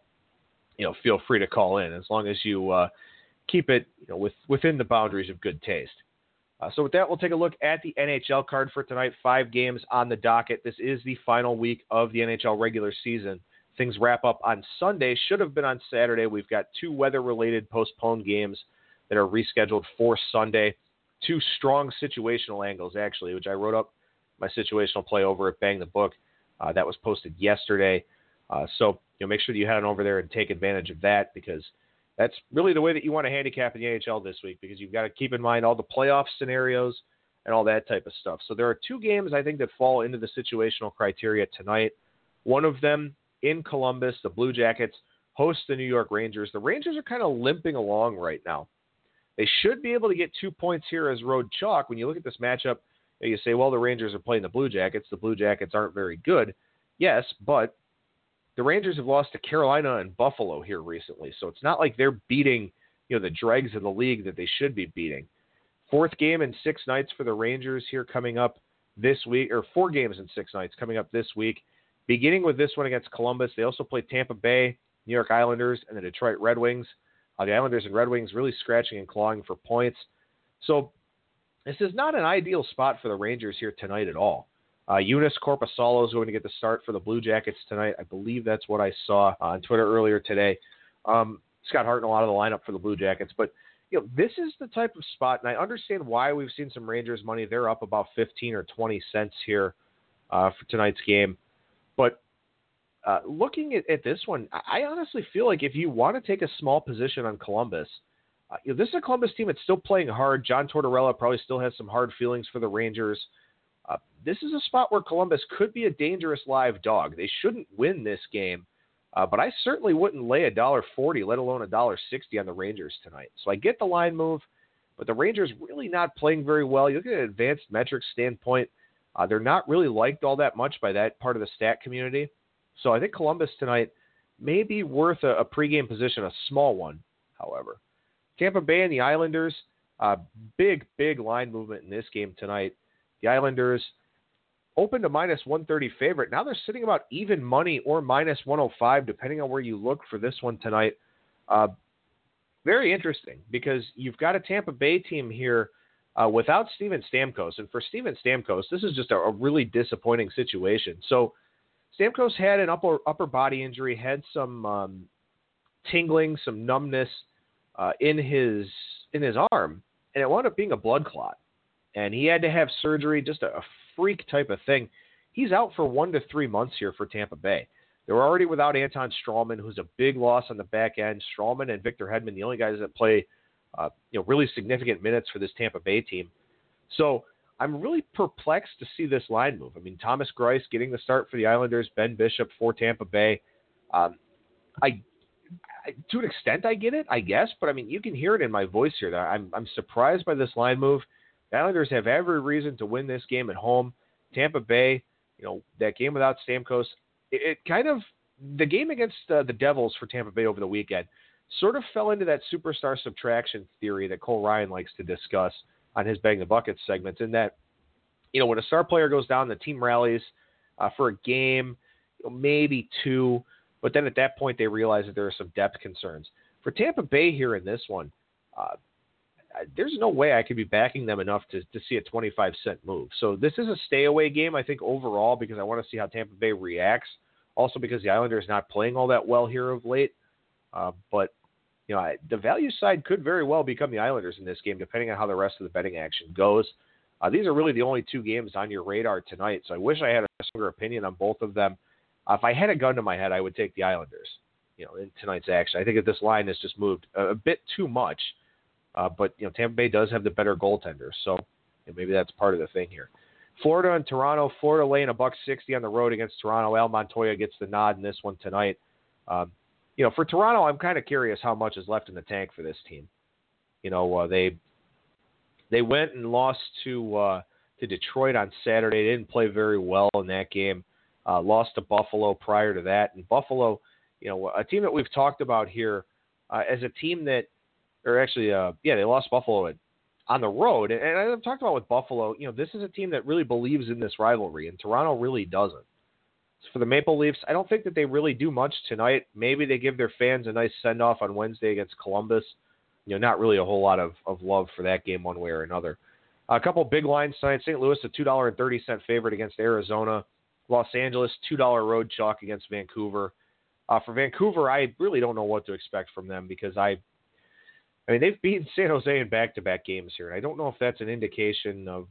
B: feel free to call in, as long as you keep it within the boundaries of good taste. So with that, we'll take a look at the NHL card for tonight. 5 games on the docket. This is the final week of the NHL regular season. Things wrap up on Sunday. Should have been on Saturday. We've got 2 weather-related postponed games that are rescheduled for Sunday. 2 strong situational angles, actually, which I wrote up my situational play over at Bang the Book. That was posted yesterday. So make sure that you head on over there and take advantage of that, because that's really the way that you want to handicap in the NHL this week, because you've got to keep in mind all the playoff scenarios and all that type of stuff. So there are 2 games, I think, that fall into the situational criteria tonight. One of them in Columbus, the Blue Jackets host the New York Rangers. The Rangers are kind of limping along right now. They should be able to get 2 points here as road chalk. When you look at this matchup, you say, well, the Rangers are playing the Blue Jackets. The Blue Jackets aren't very good. Yes, but the Rangers have lost to Carolina and Buffalo here recently, so it's not like they're beating the dregs of the league that they should be beating. 4th game in 6 nights for the Rangers here coming up this week, or 4 games in 6 nights coming up this week, beginning with this one against Columbus. They also play Tampa Bay, New York Islanders, and the Detroit Red Wings. The Islanders and Red Wings really scratching and clawing for points. So this is not an ideal spot for the Rangers here tonight at all. Joonas Korpisalo is going to get the start for the Blue Jackets tonight. I believe that's what I saw on Twitter earlier today. Scott Hartnell out of the lineup for the Blue Jackets. But this is the type of spot, and I understand why we've seen some Rangers money. They're up about 15 or 20 cents here for tonight's game. But looking at this one, I honestly feel like if you want to take a small position on Columbus, this is a Columbus team that's still playing hard. John Tortorella probably still has some hard feelings for the Rangers. This is a spot where Columbus could be a dangerous live dog. They shouldn't win this game, but I certainly wouldn't lay $1.40, let alone $1.60 on the Rangers tonight. So I get the line move, but the Rangers really not playing very well. You look at an advanced metrics standpoint, they're not really liked all that much by that part of the stat community. So I think Columbus tonight may be worth a pregame position, a small one, however. Tampa Bay and the Islanders, big line movement in this game tonight. The Islanders opened a minus 130 favorite. Now they're sitting about even money or minus 105, depending on where you look for this one tonight. Very interesting, because you've got a Tampa Bay team here without Steven Stamkos. And for Steven Stamkos, this is just a really disappointing situation. So Stamkos had an upper body injury, had some tingling, some numbness in his arm, and it wound up being a blood clot. And he had to have surgery, just a freak type of thing. He's out for 1 to 3 months here for Tampa Bay. They were already without Anton Stralman, who's a big loss on the back end. Stralman and Victor Hedman, the only guys that play really significant minutes for this Tampa Bay team. So I'm really perplexed to see this line move. I mean, Thomas Greiss getting the start for the Islanders, Ben Bishop for Tampa Bay. To an extent, I get it, I guess, but I mean, you can hear it in my voice here. That I'm surprised by this line move. The Islanders have every reason to win this game at home. Tampa Bay, that game without Stamkos, it kind of the game against the Devils for Tampa Bay over the weekend sort of fell into that superstar subtraction theory that Cole Ryan likes to discuss on his Bang the Buckets segments, in that, when a star player goes down, the team rallies for a game, maybe two, but then at that point they realize that there are some depth concerns. For Tampa Bay here in this one, there's no way I could be backing them enough to see a 25-cent move. So this is a stay-away game, I think, overall, because I want to see how Tampa Bay reacts. Also because the Islanders not playing all that well here of late. But the value side could very well become the Islanders in this game, depending on how the rest of the betting action goes. These are really the only two games on your radar tonight, so I wish I had a stronger opinion on both of them. If I had a gun to my head, I would take the Islanders, in tonight's action. I think that this line has just moved a bit too much, but Tampa Bay does have the better goaltender, so maybe that's part of the thing here. Florida and Toronto. Florida laying $1.60 on the road against Toronto. Al Montoya gets the nod in this one tonight. For Toronto, I'm kind of curious how much is left in the tank for this team. They went and lost to Detroit on Saturday. They didn't play very well in that game. Lost to Buffalo prior to that. And Buffalo, a team that we've talked about here as a team that, they lost Buffalo on the road. And I've talked about with Buffalo, this is a team that really believes in this rivalry, and Toronto really doesn't. So for the Maple Leafs, I don't think that they really do much tonight. Maybe they give their fans a nice send-off on Wednesday against Columbus. Not really a whole lot of love for that game one way or another. A couple big lines tonight. St. Louis, a $2.30 favorite against Arizona. Los Angeles, $2 road chalk against Vancouver. For Vancouver, I really don't know what to expect from them because they've beaten San Jose in back-to-back games here. And I don't know if that's an indication of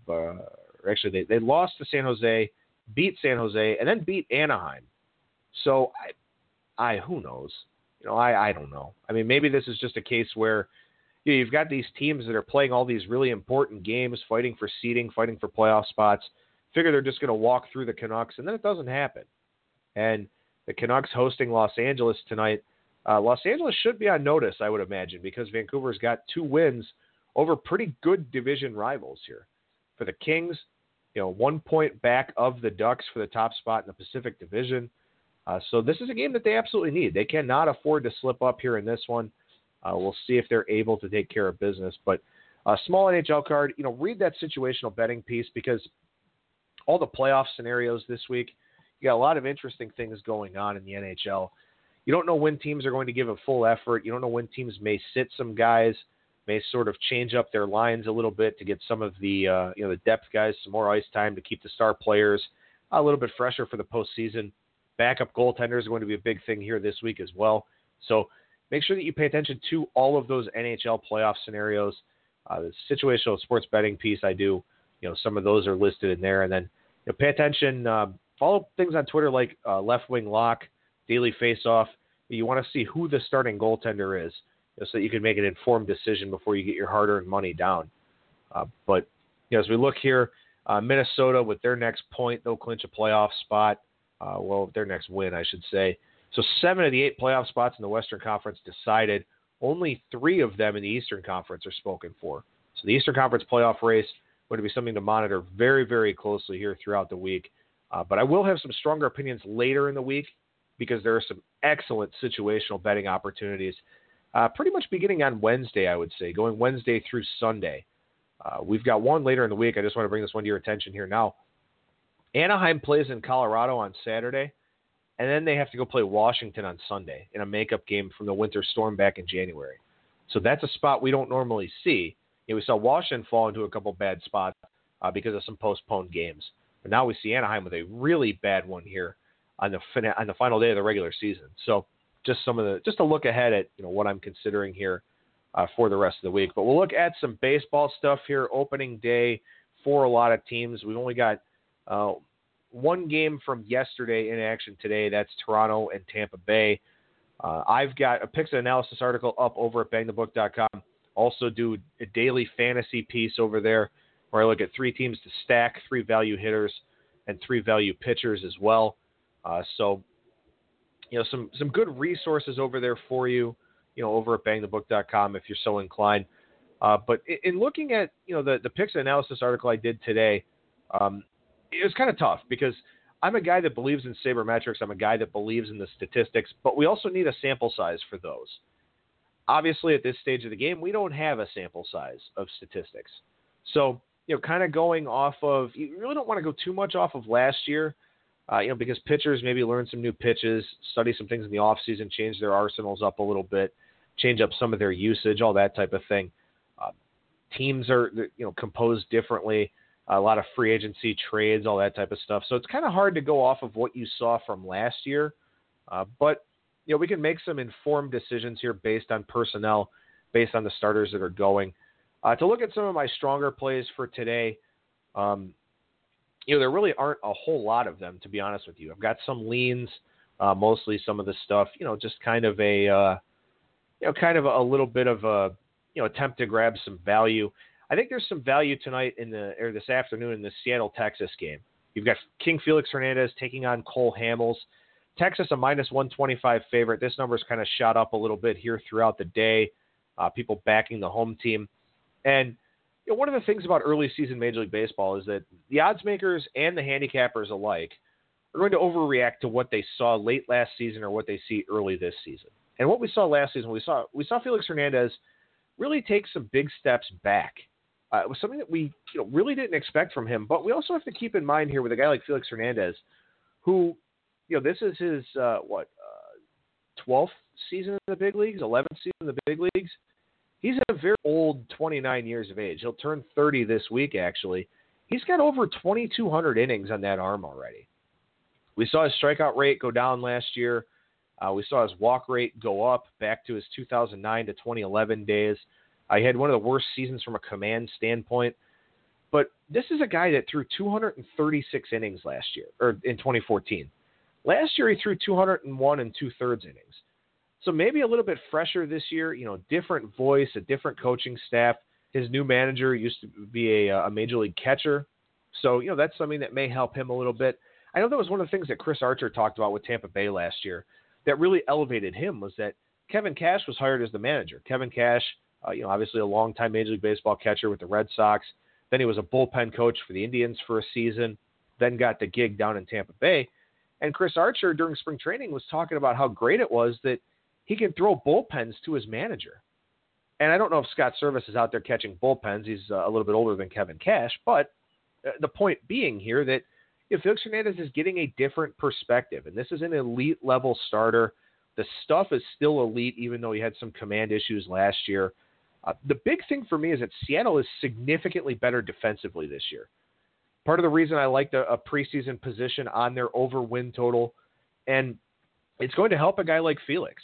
B: they lost to San Jose, beat San Jose, and then beat Anaheim. So who knows? I don't know. Maybe this is just a case where you've got these teams that are playing all these really important games, fighting for seeding, fighting for playoff spots. Figure they're just going to walk through the Canucks, and then it doesn't happen. And the Canucks hosting Los Angeles tonight. Los Angeles should be on notice, I would imagine, because Vancouver's got 2 wins over pretty good division rivals here. For the Kings, 1 point back of the Ducks for the top spot in the Pacific Division. So this is a game that they absolutely need. They cannot afford to slip up here in this one. We'll see if they're able to take care of business. But a small NHL card, read that situational betting piece because all the playoff scenarios this week, you got a lot of interesting things going on in the NHL. You don't know when teams are going to give a full effort. You don't know when teams may sit some guys, may sort of change up their lines a little bit to get some of the the depth guys some more ice time to keep the star players a little bit fresher for the postseason. Backup goaltenders are going to be a big thing here this week as well. So make sure that you pay attention to all of those NHL playoff scenarios. The situational sports betting piece I do, some of those are listed in there. And then pay attention, follow things on Twitter like Left Wing Lock, Daily Faceoff. You want to see who the starting goaltender is so that you can make an informed decision before you get your hard-earned money down. But as we look here, Minnesota with their next point, they'll clinch a playoff spot. Their next win, I should say. So 7 of the 8 playoff spots in the Western Conference decided. Only 3 of them in the Eastern Conference are spoken for. So the Eastern Conference playoff race going to be something to monitor very, very closely here throughout the week. But I will have some stronger opinions later in the week because there are some excellent situational betting opportunities pretty much beginning on Wednesday, I would say, going Wednesday through Sunday. We've got one later in the week. I just want to bring this one to your attention here now. Anaheim plays in Colorado on Saturday, and then they have to go play Washington on Sunday in a makeup game from the winter storm back in January. So that's a spot we don't normally see. We saw Washington fall into a couple bad spots because of some postponed games. But now we see Anaheim with a really bad one here on the final day of the regular season. So just a look ahead at what I'm considering here for the rest of the week. But we'll look at some baseball stuff here. Opening day for a lot of teams. We've only got one game from yesterday in action today. That's Toronto and Tampa Bay. I've got a picks and analysis article up over at bangthebook.com. Also do a daily fantasy piece over there where I look at 3 teams to stack, 3 value hitters, and 3 value pitchers as well. So some good resources over there for you, over at bangthebook.com if you're so inclined. But in looking at, the picks and analysis article I did today, it was kind of tough because I'm a guy that believes in sabermetrics. I'm a guy that believes in the statistics, but we also need a sample size for those. Obviously, at this stage of the game, we don't have a sample size of statistics. So, kind of going off of, you really don't want to go too much off of last year, because pitchers maybe learn some new pitches, study some things in the offseason, change their arsenals up a little bit, change up some of their usage, all that type of thing. Teams are, composed differently, a lot of free agency trades, all that type of stuff. So it's kind of hard to go off of what you saw from last year. But, we can make some informed decisions here based on personnel, based on the starters that are going. To look at some of my stronger plays for today, there really aren't a whole lot of them, to be honest with you. I've got some leans, mostly some of the stuff, just kind of a little bit of a, attempt to grab some value. I think there's some value tonight this afternoon in the Seattle-Texas game. You've got King Felix Hernandez taking on Cole Hamels. Texas a -125 favorite. This number's kind of shot up a little bit here throughout the day. People backing the home team. And one of the things about early season Major League Baseball is that the odds makers and the handicappers alike are going to overreact to what they saw late last season or what they see early this season. And what we saw last season, we saw Felix Hernandez really take some big steps back. It was something that we really didn't expect from him. But we also have to keep in mind here with a guy like Felix Hernandez, who, this is his 12th season in the big leagues, 11th season in the big leagues. He's a very old 29 years of age. He'll turn 30 this week, actually. He's got over 2,200 innings on that arm already. We saw his strikeout rate go down last year. We saw his walk rate go up back to his 2009 to 2011 days. He had one of the worst seasons from a command standpoint. But this is a guy that threw 236 innings last year, or in 2014. Last year, he threw 201 and 2/3 innings. So maybe a little bit fresher this year, different voice, a different coaching staff. His new manager used to be a major league catcher. So, that's something that may help him a little bit. I know that was one of the things that Chris Archer talked about with Tampa Bay last year that really elevated him was that Kevin Cash was hired as the manager. Kevin Cash, obviously a longtime Major League Baseball catcher with the Red Sox. Then he was a bullpen coach for the Indians for a season, then got the gig down in Tampa Bay. And Chris Archer during spring training was talking about how great it was that he can throw bullpens to his manager. And I don't know if Scott Service is out there catching bullpens. He's a little bit older than Kevin Cash. But the point being here that Felix Hernandez is getting a different perspective. And this is an elite-level starter. The stuff is still elite, even though he had some command issues last year. The big thing for me is that Seattle is significantly better defensively this year. Part of the reason I liked a preseason position on their over-win total, and it's going to help a guy like Felix.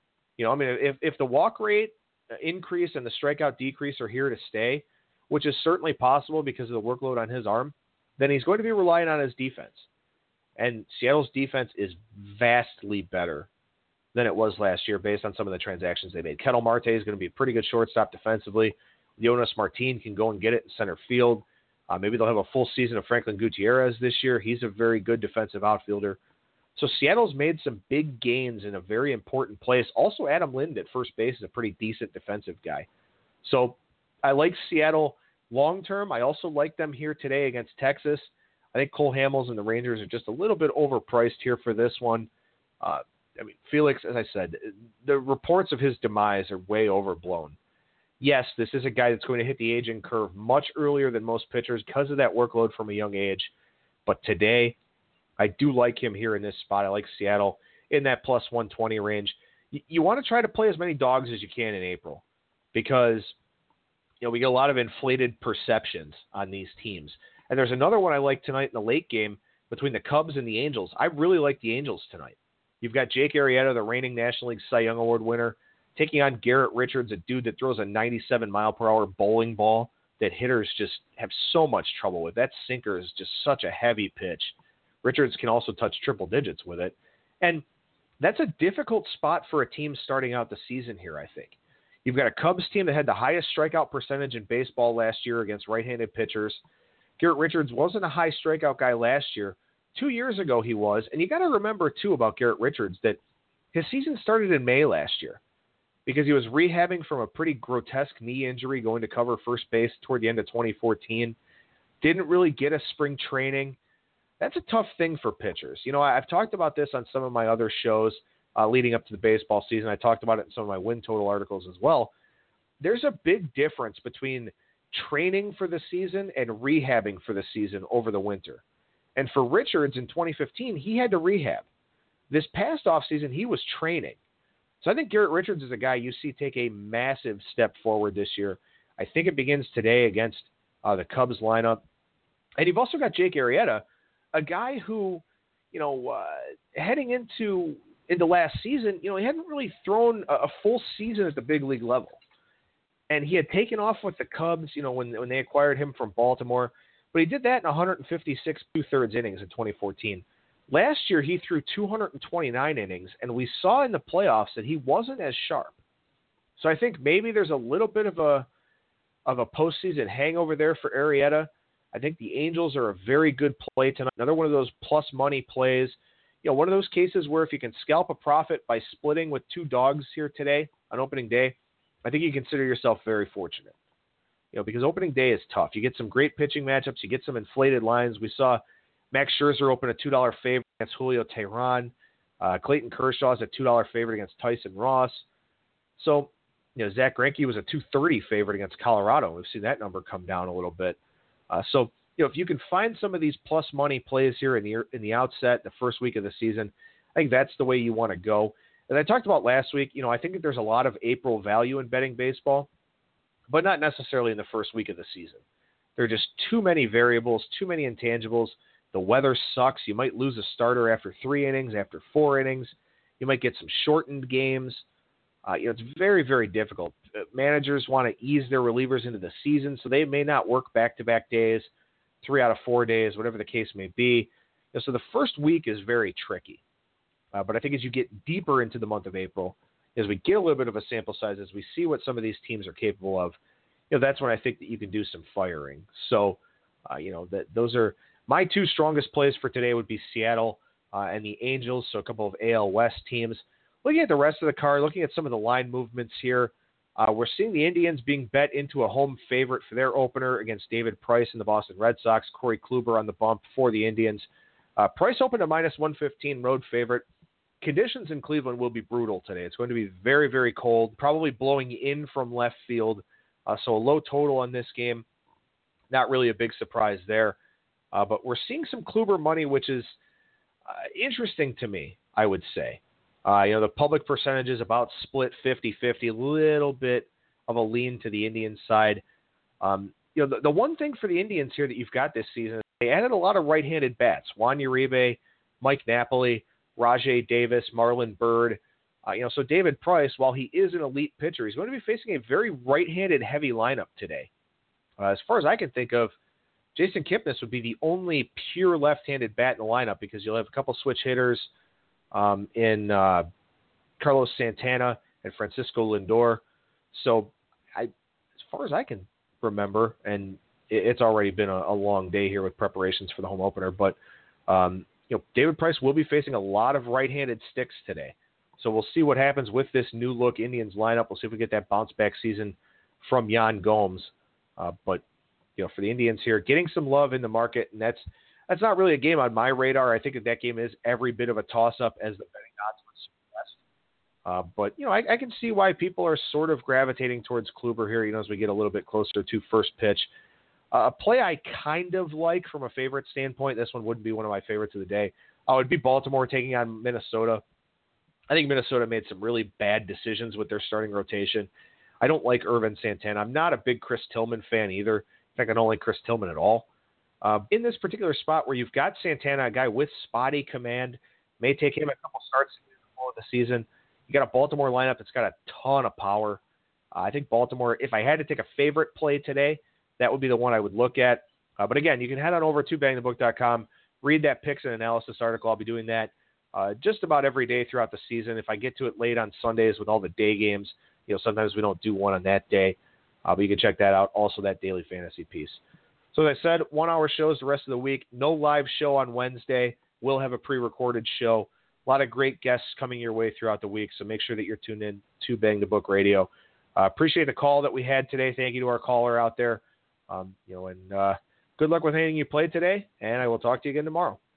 B: If the walk rate increase and the strikeout decrease are here to stay, which is certainly possible because of the workload on his arm, then he's going to be relying on his defense. And Seattle's defense is vastly better than it was last year based on some of the transactions they made. Ketel Marte is going to be a pretty good shortstop defensively. Jonas Martin can go and get it in center field. Maybe they'll have a full season of Franklin Gutierrez this year. He's a very good defensive outfielder. So Seattle's made some big gains in a very important place. Also, Adam Lind at first base is a pretty decent defensive guy. So I like Seattle long-term. I also like them here today against Texas. I think Cole Hamels and the Rangers are just a little bit overpriced here for this one. Felix, as I said, the reports of his demise are way overblown. Yes, this is a guy that's going to hit the aging curve much earlier than most pitchers because of that workload from a young age. But today, I do like him here in this spot. I like Seattle in that plus 120 range. You want to try to play as many dogs as you can in April because we get a lot of inflated perceptions on these teams. And there's another one I like tonight in the late game between the Cubs and the Angels. I really like the Angels tonight. You've got Jake Arrieta, the reigning National League Cy Young Award winner, taking on Garrett Richards, a dude that throws a 97-mile-per-hour bowling ball that hitters just have so much trouble with. That sinker is just such a heavy pitch. Richards can also touch triple digits with it. And that's a difficult spot for a team starting out the season here, I think. You've got a Cubs team that had the highest strikeout percentage in baseball last year against right-handed pitchers. Garrett Richards wasn't a high strikeout guy last year. 2 years ago he was. And you got to remember, too, about Garrett Richards that his season started in May last year because he was rehabbing from a pretty grotesque knee injury going to cover first base toward the end of 2014. Didn't really get a spring training. that's a tough thing for pitchers. I've talked about this on some of my other shows leading up to the baseball season. I talked about it in some of my win total articles as well. There's a big difference between training for the season and rehabbing for the season over the winter. And for Richards in 2015, he had to rehab. This past offseason, he was training. So I think Garrett Richards is a guy you see take a massive step forward this year. I think it begins today against the Cubs lineup. And you've also got Jake Arrieta, a guy who, heading into last season, he hadn't really thrown a full season at the big league level. And he had taken off with the Cubs, when they acquired him from Baltimore. But he did that in 156 2/3 innings in 2014. Last year, he threw 229 innings, and we saw in the playoffs that he wasn't as sharp. So I think maybe there's a little bit of a postseason hangover there for Arrieta. I think the Angels are a very good play tonight. Another one of those plus money plays. One of those cases where if you can scalp a profit by splitting with two dogs here today on opening day, I think you consider yourself very fortunate. Because opening day is tough. You get some great pitching matchups. You get some inflated lines. We saw Max Scherzer open a $2 favorite against Julio Teheran. Clayton Kershaw is a $2 favorite against Tyson Ross. So, Zach Greinke was a $2.30 favorite against Colorado. We've seen that number come down a little bit. So, if you can find some of these plus money plays here in the outset, the first week of the season, I think that's the way you want to go. As I talked about last week, I think that there's a lot of April value in betting baseball, but not necessarily in the first week of the season. There are just too many variables, too many intangibles. The weather sucks. You might lose a starter after 3 innings, after 4 innings. You might get some shortened games. It's very, very difficult. Managers want to ease their relievers into the season, so they may not work back-to-back days, 3 out of 4 days, whatever the case may be. So the first week is very tricky. But I think as you get deeper into the month of April, as we get a little bit of a sample size, as we see what some of these teams are capable of, that's when I think that you can do some firing. So, those are my 2 strongest plays for today would be Seattle and the Angels, so a couple of AL West teams. Looking at the rest of the card, looking at some of the line movements here, we're seeing the Indians being bet into a home favorite for their opener against David Price and the Boston Red Sox. Corey Kluber on the bump for the Indians. Price opened a -115 road favorite. Conditions in Cleveland will be brutal today. It's going to be very, very cold, probably blowing in from left field. So a low total on this game. Not really a big surprise there. But we're seeing some Kluber money, which is interesting to me, I would say. The public percentage is about split 50-50, a little bit of a lean to the Indians side. The one thing for the Indians here that you've got this season, they added a lot of right-handed bats. Juan Uribe, Mike Napoli, Rajay Davis, Marlon Byrd. So David Price, while he is an elite pitcher, he's going to be facing a very right-handed heavy lineup today. As far as I can think of, Jason Kipnis would be the only pure left-handed bat in the lineup because you'll have a couple switch hitters in Carlos Santana and Francisco Lindor. So as far as I can remember, and it's already been a long day here with preparations for the home opener, but David Price will be facing a lot of right-handed sticks today. So we'll see what happens with this new look Indians lineup. We'll see if we get that bounce back season from Yan Gomes. But for the Indians here, getting some love in the market, and that's not really a game on my radar. I think that game is every bit of a toss-up as the betting odds would suggest. But I can see why people are sort of gravitating towards Kluber here, as we get a little bit closer to first pitch. A play I kind of like from a favorite standpoint, this one wouldn't be one of my favorites of the day, would be Baltimore taking on Minnesota. I think Minnesota made some really bad decisions with their starting rotation. I don't like Irvin Santana. I'm not a big Chris Tillman fan either. In fact, I don't like Chris Tillman at all. In this particular spot where you've got Santana, a guy with spotty command, may take him a couple starts before the season. You got a Baltimore lineup that's got a ton of power. I think Baltimore, if I had to take a favorite play today, that would be the one I would look at. But again, you can head on over to bangthebook.com, read that picks and analysis article. I'll be doing that just about every day throughout the season. If I get to it late on Sundays with all the day games, sometimes we don't do one on that day. But you can check that out. Also, that daily fantasy piece. So as I said, 1-hour shows the rest of the week. No live show on Wednesday. We'll have a pre-recorded show. A lot of great guests coming your way throughout the week, so make sure that you're tuned in to Bang the Book Radio. Appreciate the call that we had today. Thank you to our caller out there. And good luck with anything you played today, and I will talk to you again tomorrow.